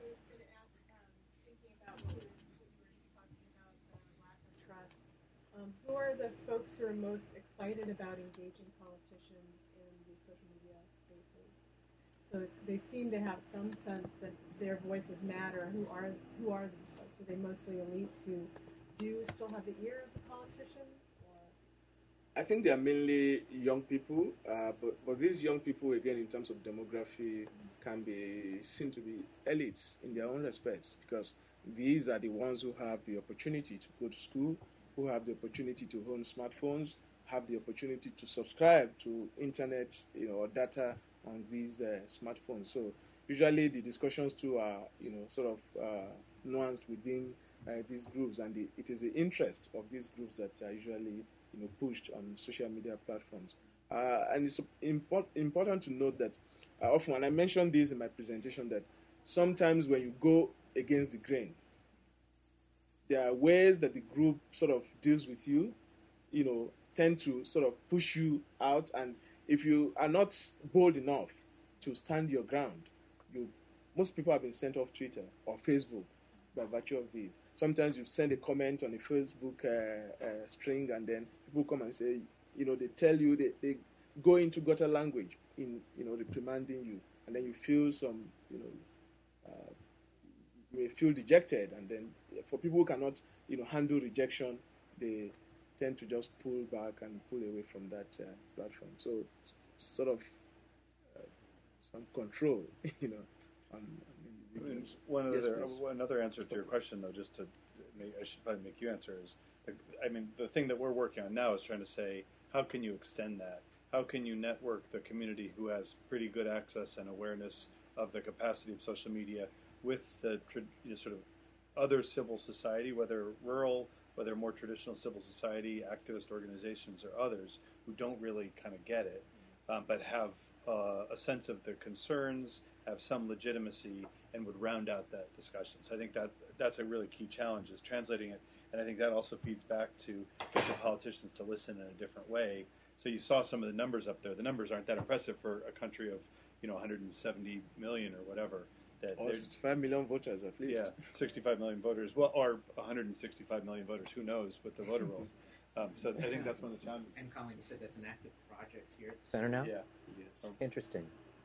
Um, who are the folks who are most excited about engaging politicians in the social media spaces? So they seem to have some sense that their voices matter. Who are who are these folks? Are they mostly elites who do still have the ear of the politicians? Or? I think they are mainly young people, uh, but, but these young people, again, in terms of demography, can be seen to be elites in their own respects, because these are the ones who have the opportunity to go to school, who have the opportunity to own smartphones, have the opportunity to subscribe to internet, you know, or data on these uh, smartphones. So usually the discussions too are, you know, sort of uh, nuanced within uh, these groups, and the, it is the interest of these groups that are usually, you know, pushed on social media platforms. Uh, and it's import, important to note that uh, often, and I mentioned this in my presentation, that sometimes when you go against the grain, there are ways that the group sort of deals with you, you know, tend to sort of push you out. And if you are not bold enough to stand your ground, you, most people have been sent off Twitter or Facebook by virtue of these. Sometimes you send a comment on a Facebook uh, uh, string, and then people come and say, you know, they tell you, they, they go into gutter language in, you know, reprimanding you, and then you feel some, you know, uh, you may feel dejected, and then for people who cannot, you know, handle rejection, they tend to just pull back and pull away from that uh, platform. So it's sort of uh, some control, you know, on, on I mean, one yes, other, please. another answer to your question, though, just to make, I should probably make you answer is, I mean, the thing that we're working on now is trying to say, how can you extend that? How can you network the community who has pretty good access and awareness of the capacity of social media with the you know, sort of other civil society, whether rural, whether more traditional civil society, activist organizations, or others who don't really kind of get it, um, but have uh, a sense of their concerns, have some legitimacy, and would round out that discussion. So I think that that's a really key challenge, is translating it. And I think that also feeds back to get the politicians to listen in a different way. So you saw some of the numbers up there. The numbers aren't that impressive for a country of, you know, one hundred seventy million or whatever. That or sixty-five million voters at least. Yeah, sixty-five million voters. Well, or one hundred sixty-five million voters. Who knows with the voter rolls? Um, so I think that's one of the challenges. And Colleen, you said that's an active project here at the center now? Yeah. Yes. Interesting.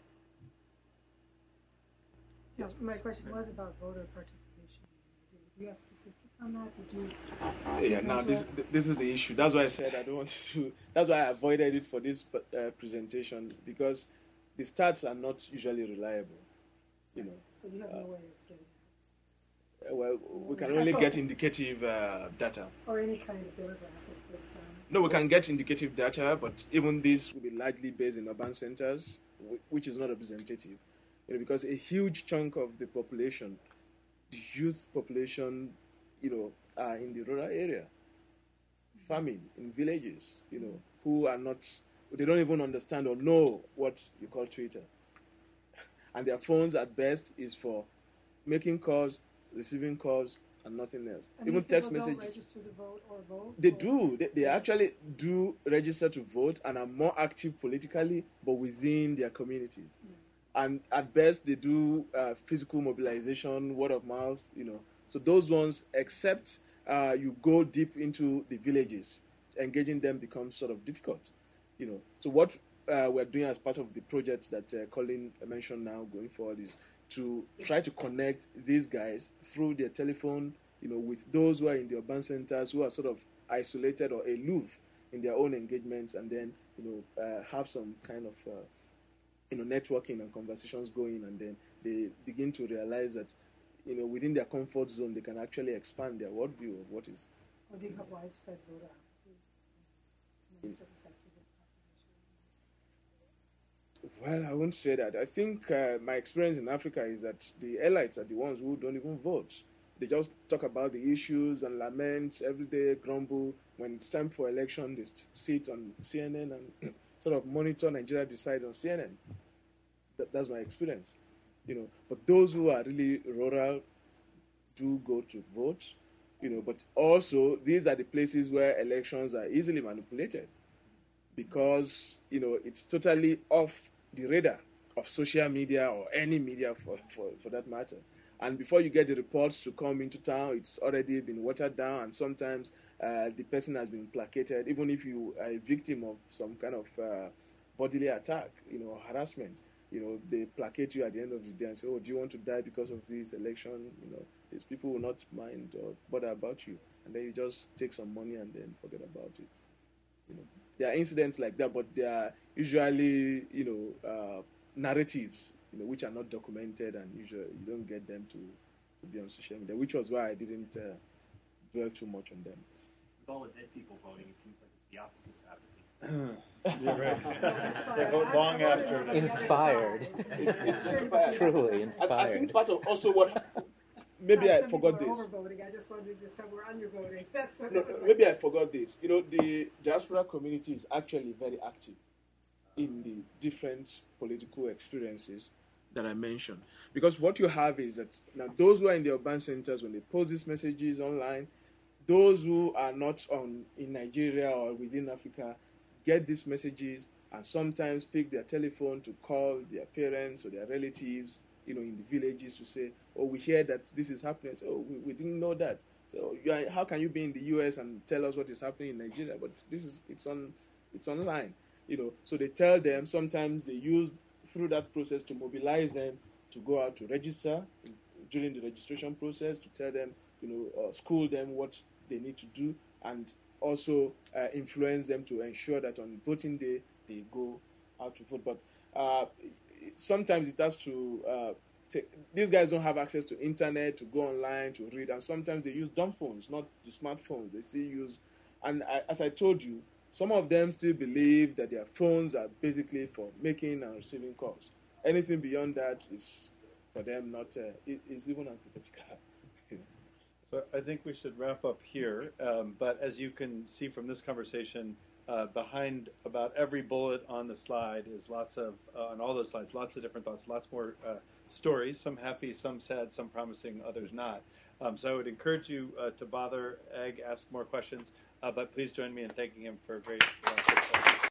No, my question was about voter participation. Do you have statistics on that? Did you? Yeah. Now this this is the issue. That's why I said I don't want to. That's why I avoided it for this uh, presentation, because the stats are not usually reliable. You know. But you have no way of getting Uh, well, we can only get indicative uh, data. or any kind of demographic breakdown. No, we can get indicative data, but even this will be largely based in urban centers, wh- which is not representative. You know, because a huge chunk of the population, the youth population, you know, are in the rural area, farming in villages, you know, who are not, they don't even understand or know what you call Twitter. And their phones at best is for making calls, receiving calls, and nothing else. And Even these text people don't messages. register to vote or vote? They or- do. They, they actually do register to vote and are more active politically, but within their communities. And at best, they do uh, physical mobilization, word of mouth, you know. So those ones, except uh, you go deep into the villages, engaging them becomes sort of difficult, you know. So what uh, we're doing as part of the project that uh, Colin mentioned now going forward is to try to connect these guys through their telephone, you know, with those who are in the urban centers who are sort of isolated or aloof in their own engagements, and then, you know, uh, have some kind of, uh, you know, networking and conversations going, and then they begin to realize that, you know, within their comfort zone, they can actually expand their worldview of what is. Or do you have widespread voter outreach in certain sectors of the population? Well, I won't say that. I think uh, my experience in Africa is that the elites are the ones who don't even vote. They just talk about the issues and lament every day, grumble. When it's time for election, they sit on C N N and sort of monitor Nigeria Decides on C N N. That, that's my experience, you know. But those who are really rural do go to vote, you know. But also, these are the places where elections are easily manipulated, because, you know, it's totally off the radar of social media or any media for, for, for that matter. And before you get the reports to come into town, it's already been watered down, and sometimes uh, the person has been placated, even if you are a victim of some kind of uh, bodily attack, you know, harassment. You know, they placate you at the end of the day and say, oh, do you want to die because of this election? You know, these people will not mind or bother about you. And then you just take some money and then forget about it. You know, there are incidents like that, but they are usually, you know, uh, narratives, you know, which are not documented, and usually you don't get them to, to be on social media, which was why I didn't uh, dwell too much on them. With all the dead people voting, it seems like it's the opposite of apathy. You're right. Inspired. They vote I- long I voted after. on the other Inspired. side. It's- it's inspired. Truly And I inspired. think part of also what maybe I Some forgot people this. are overvoting. I just wanted to say we're undervoting. That's what No, it was like. maybe I forgot this. You know, the diaspora community is actually very active in the different political experiences that I mentioned. Because what you have is that now those who are in the urban centers, when they post these messages online, those who are not on in Nigeria or within Africa get these messages and sometimes pick their telephone to call their parents or their relatives, you know, in the villages to say, oh, we hear that this is happening. So oh, we, we didn't know that. So you are, how can you be in the U S and tell us what is happening in Nigeria? But this is it's on it's online, you know. So they tell them. Sometimes they use through that process to mobilize them to go out to register during the registration process, to tell them, you know, uh, school them what they need to do, and also uh, influence them to ensure that on voting day they go out to vote. But uh, sometimes it has to uh, take, these guys don't have access to internet to go online to read, and sometimes they use dumb phones, not the smartphones. They still use, and I, as I told you, some of them still believe that their phones are basically for making and receiving calls. Anything beyond that is for them not uh, it, is even antithetical. So I think we should wrap up here. Um, but as you can see from this conversation, uh, behind about every bullet on the slide is lots of, uh, on all those slides, lots of different thoughts, lots more uh, stories, some happy, some sad, some promising, others not. Um, so I would encourage you uh, to bother Ag, ask more questions, uh, but please join me in thanking him for a great uh,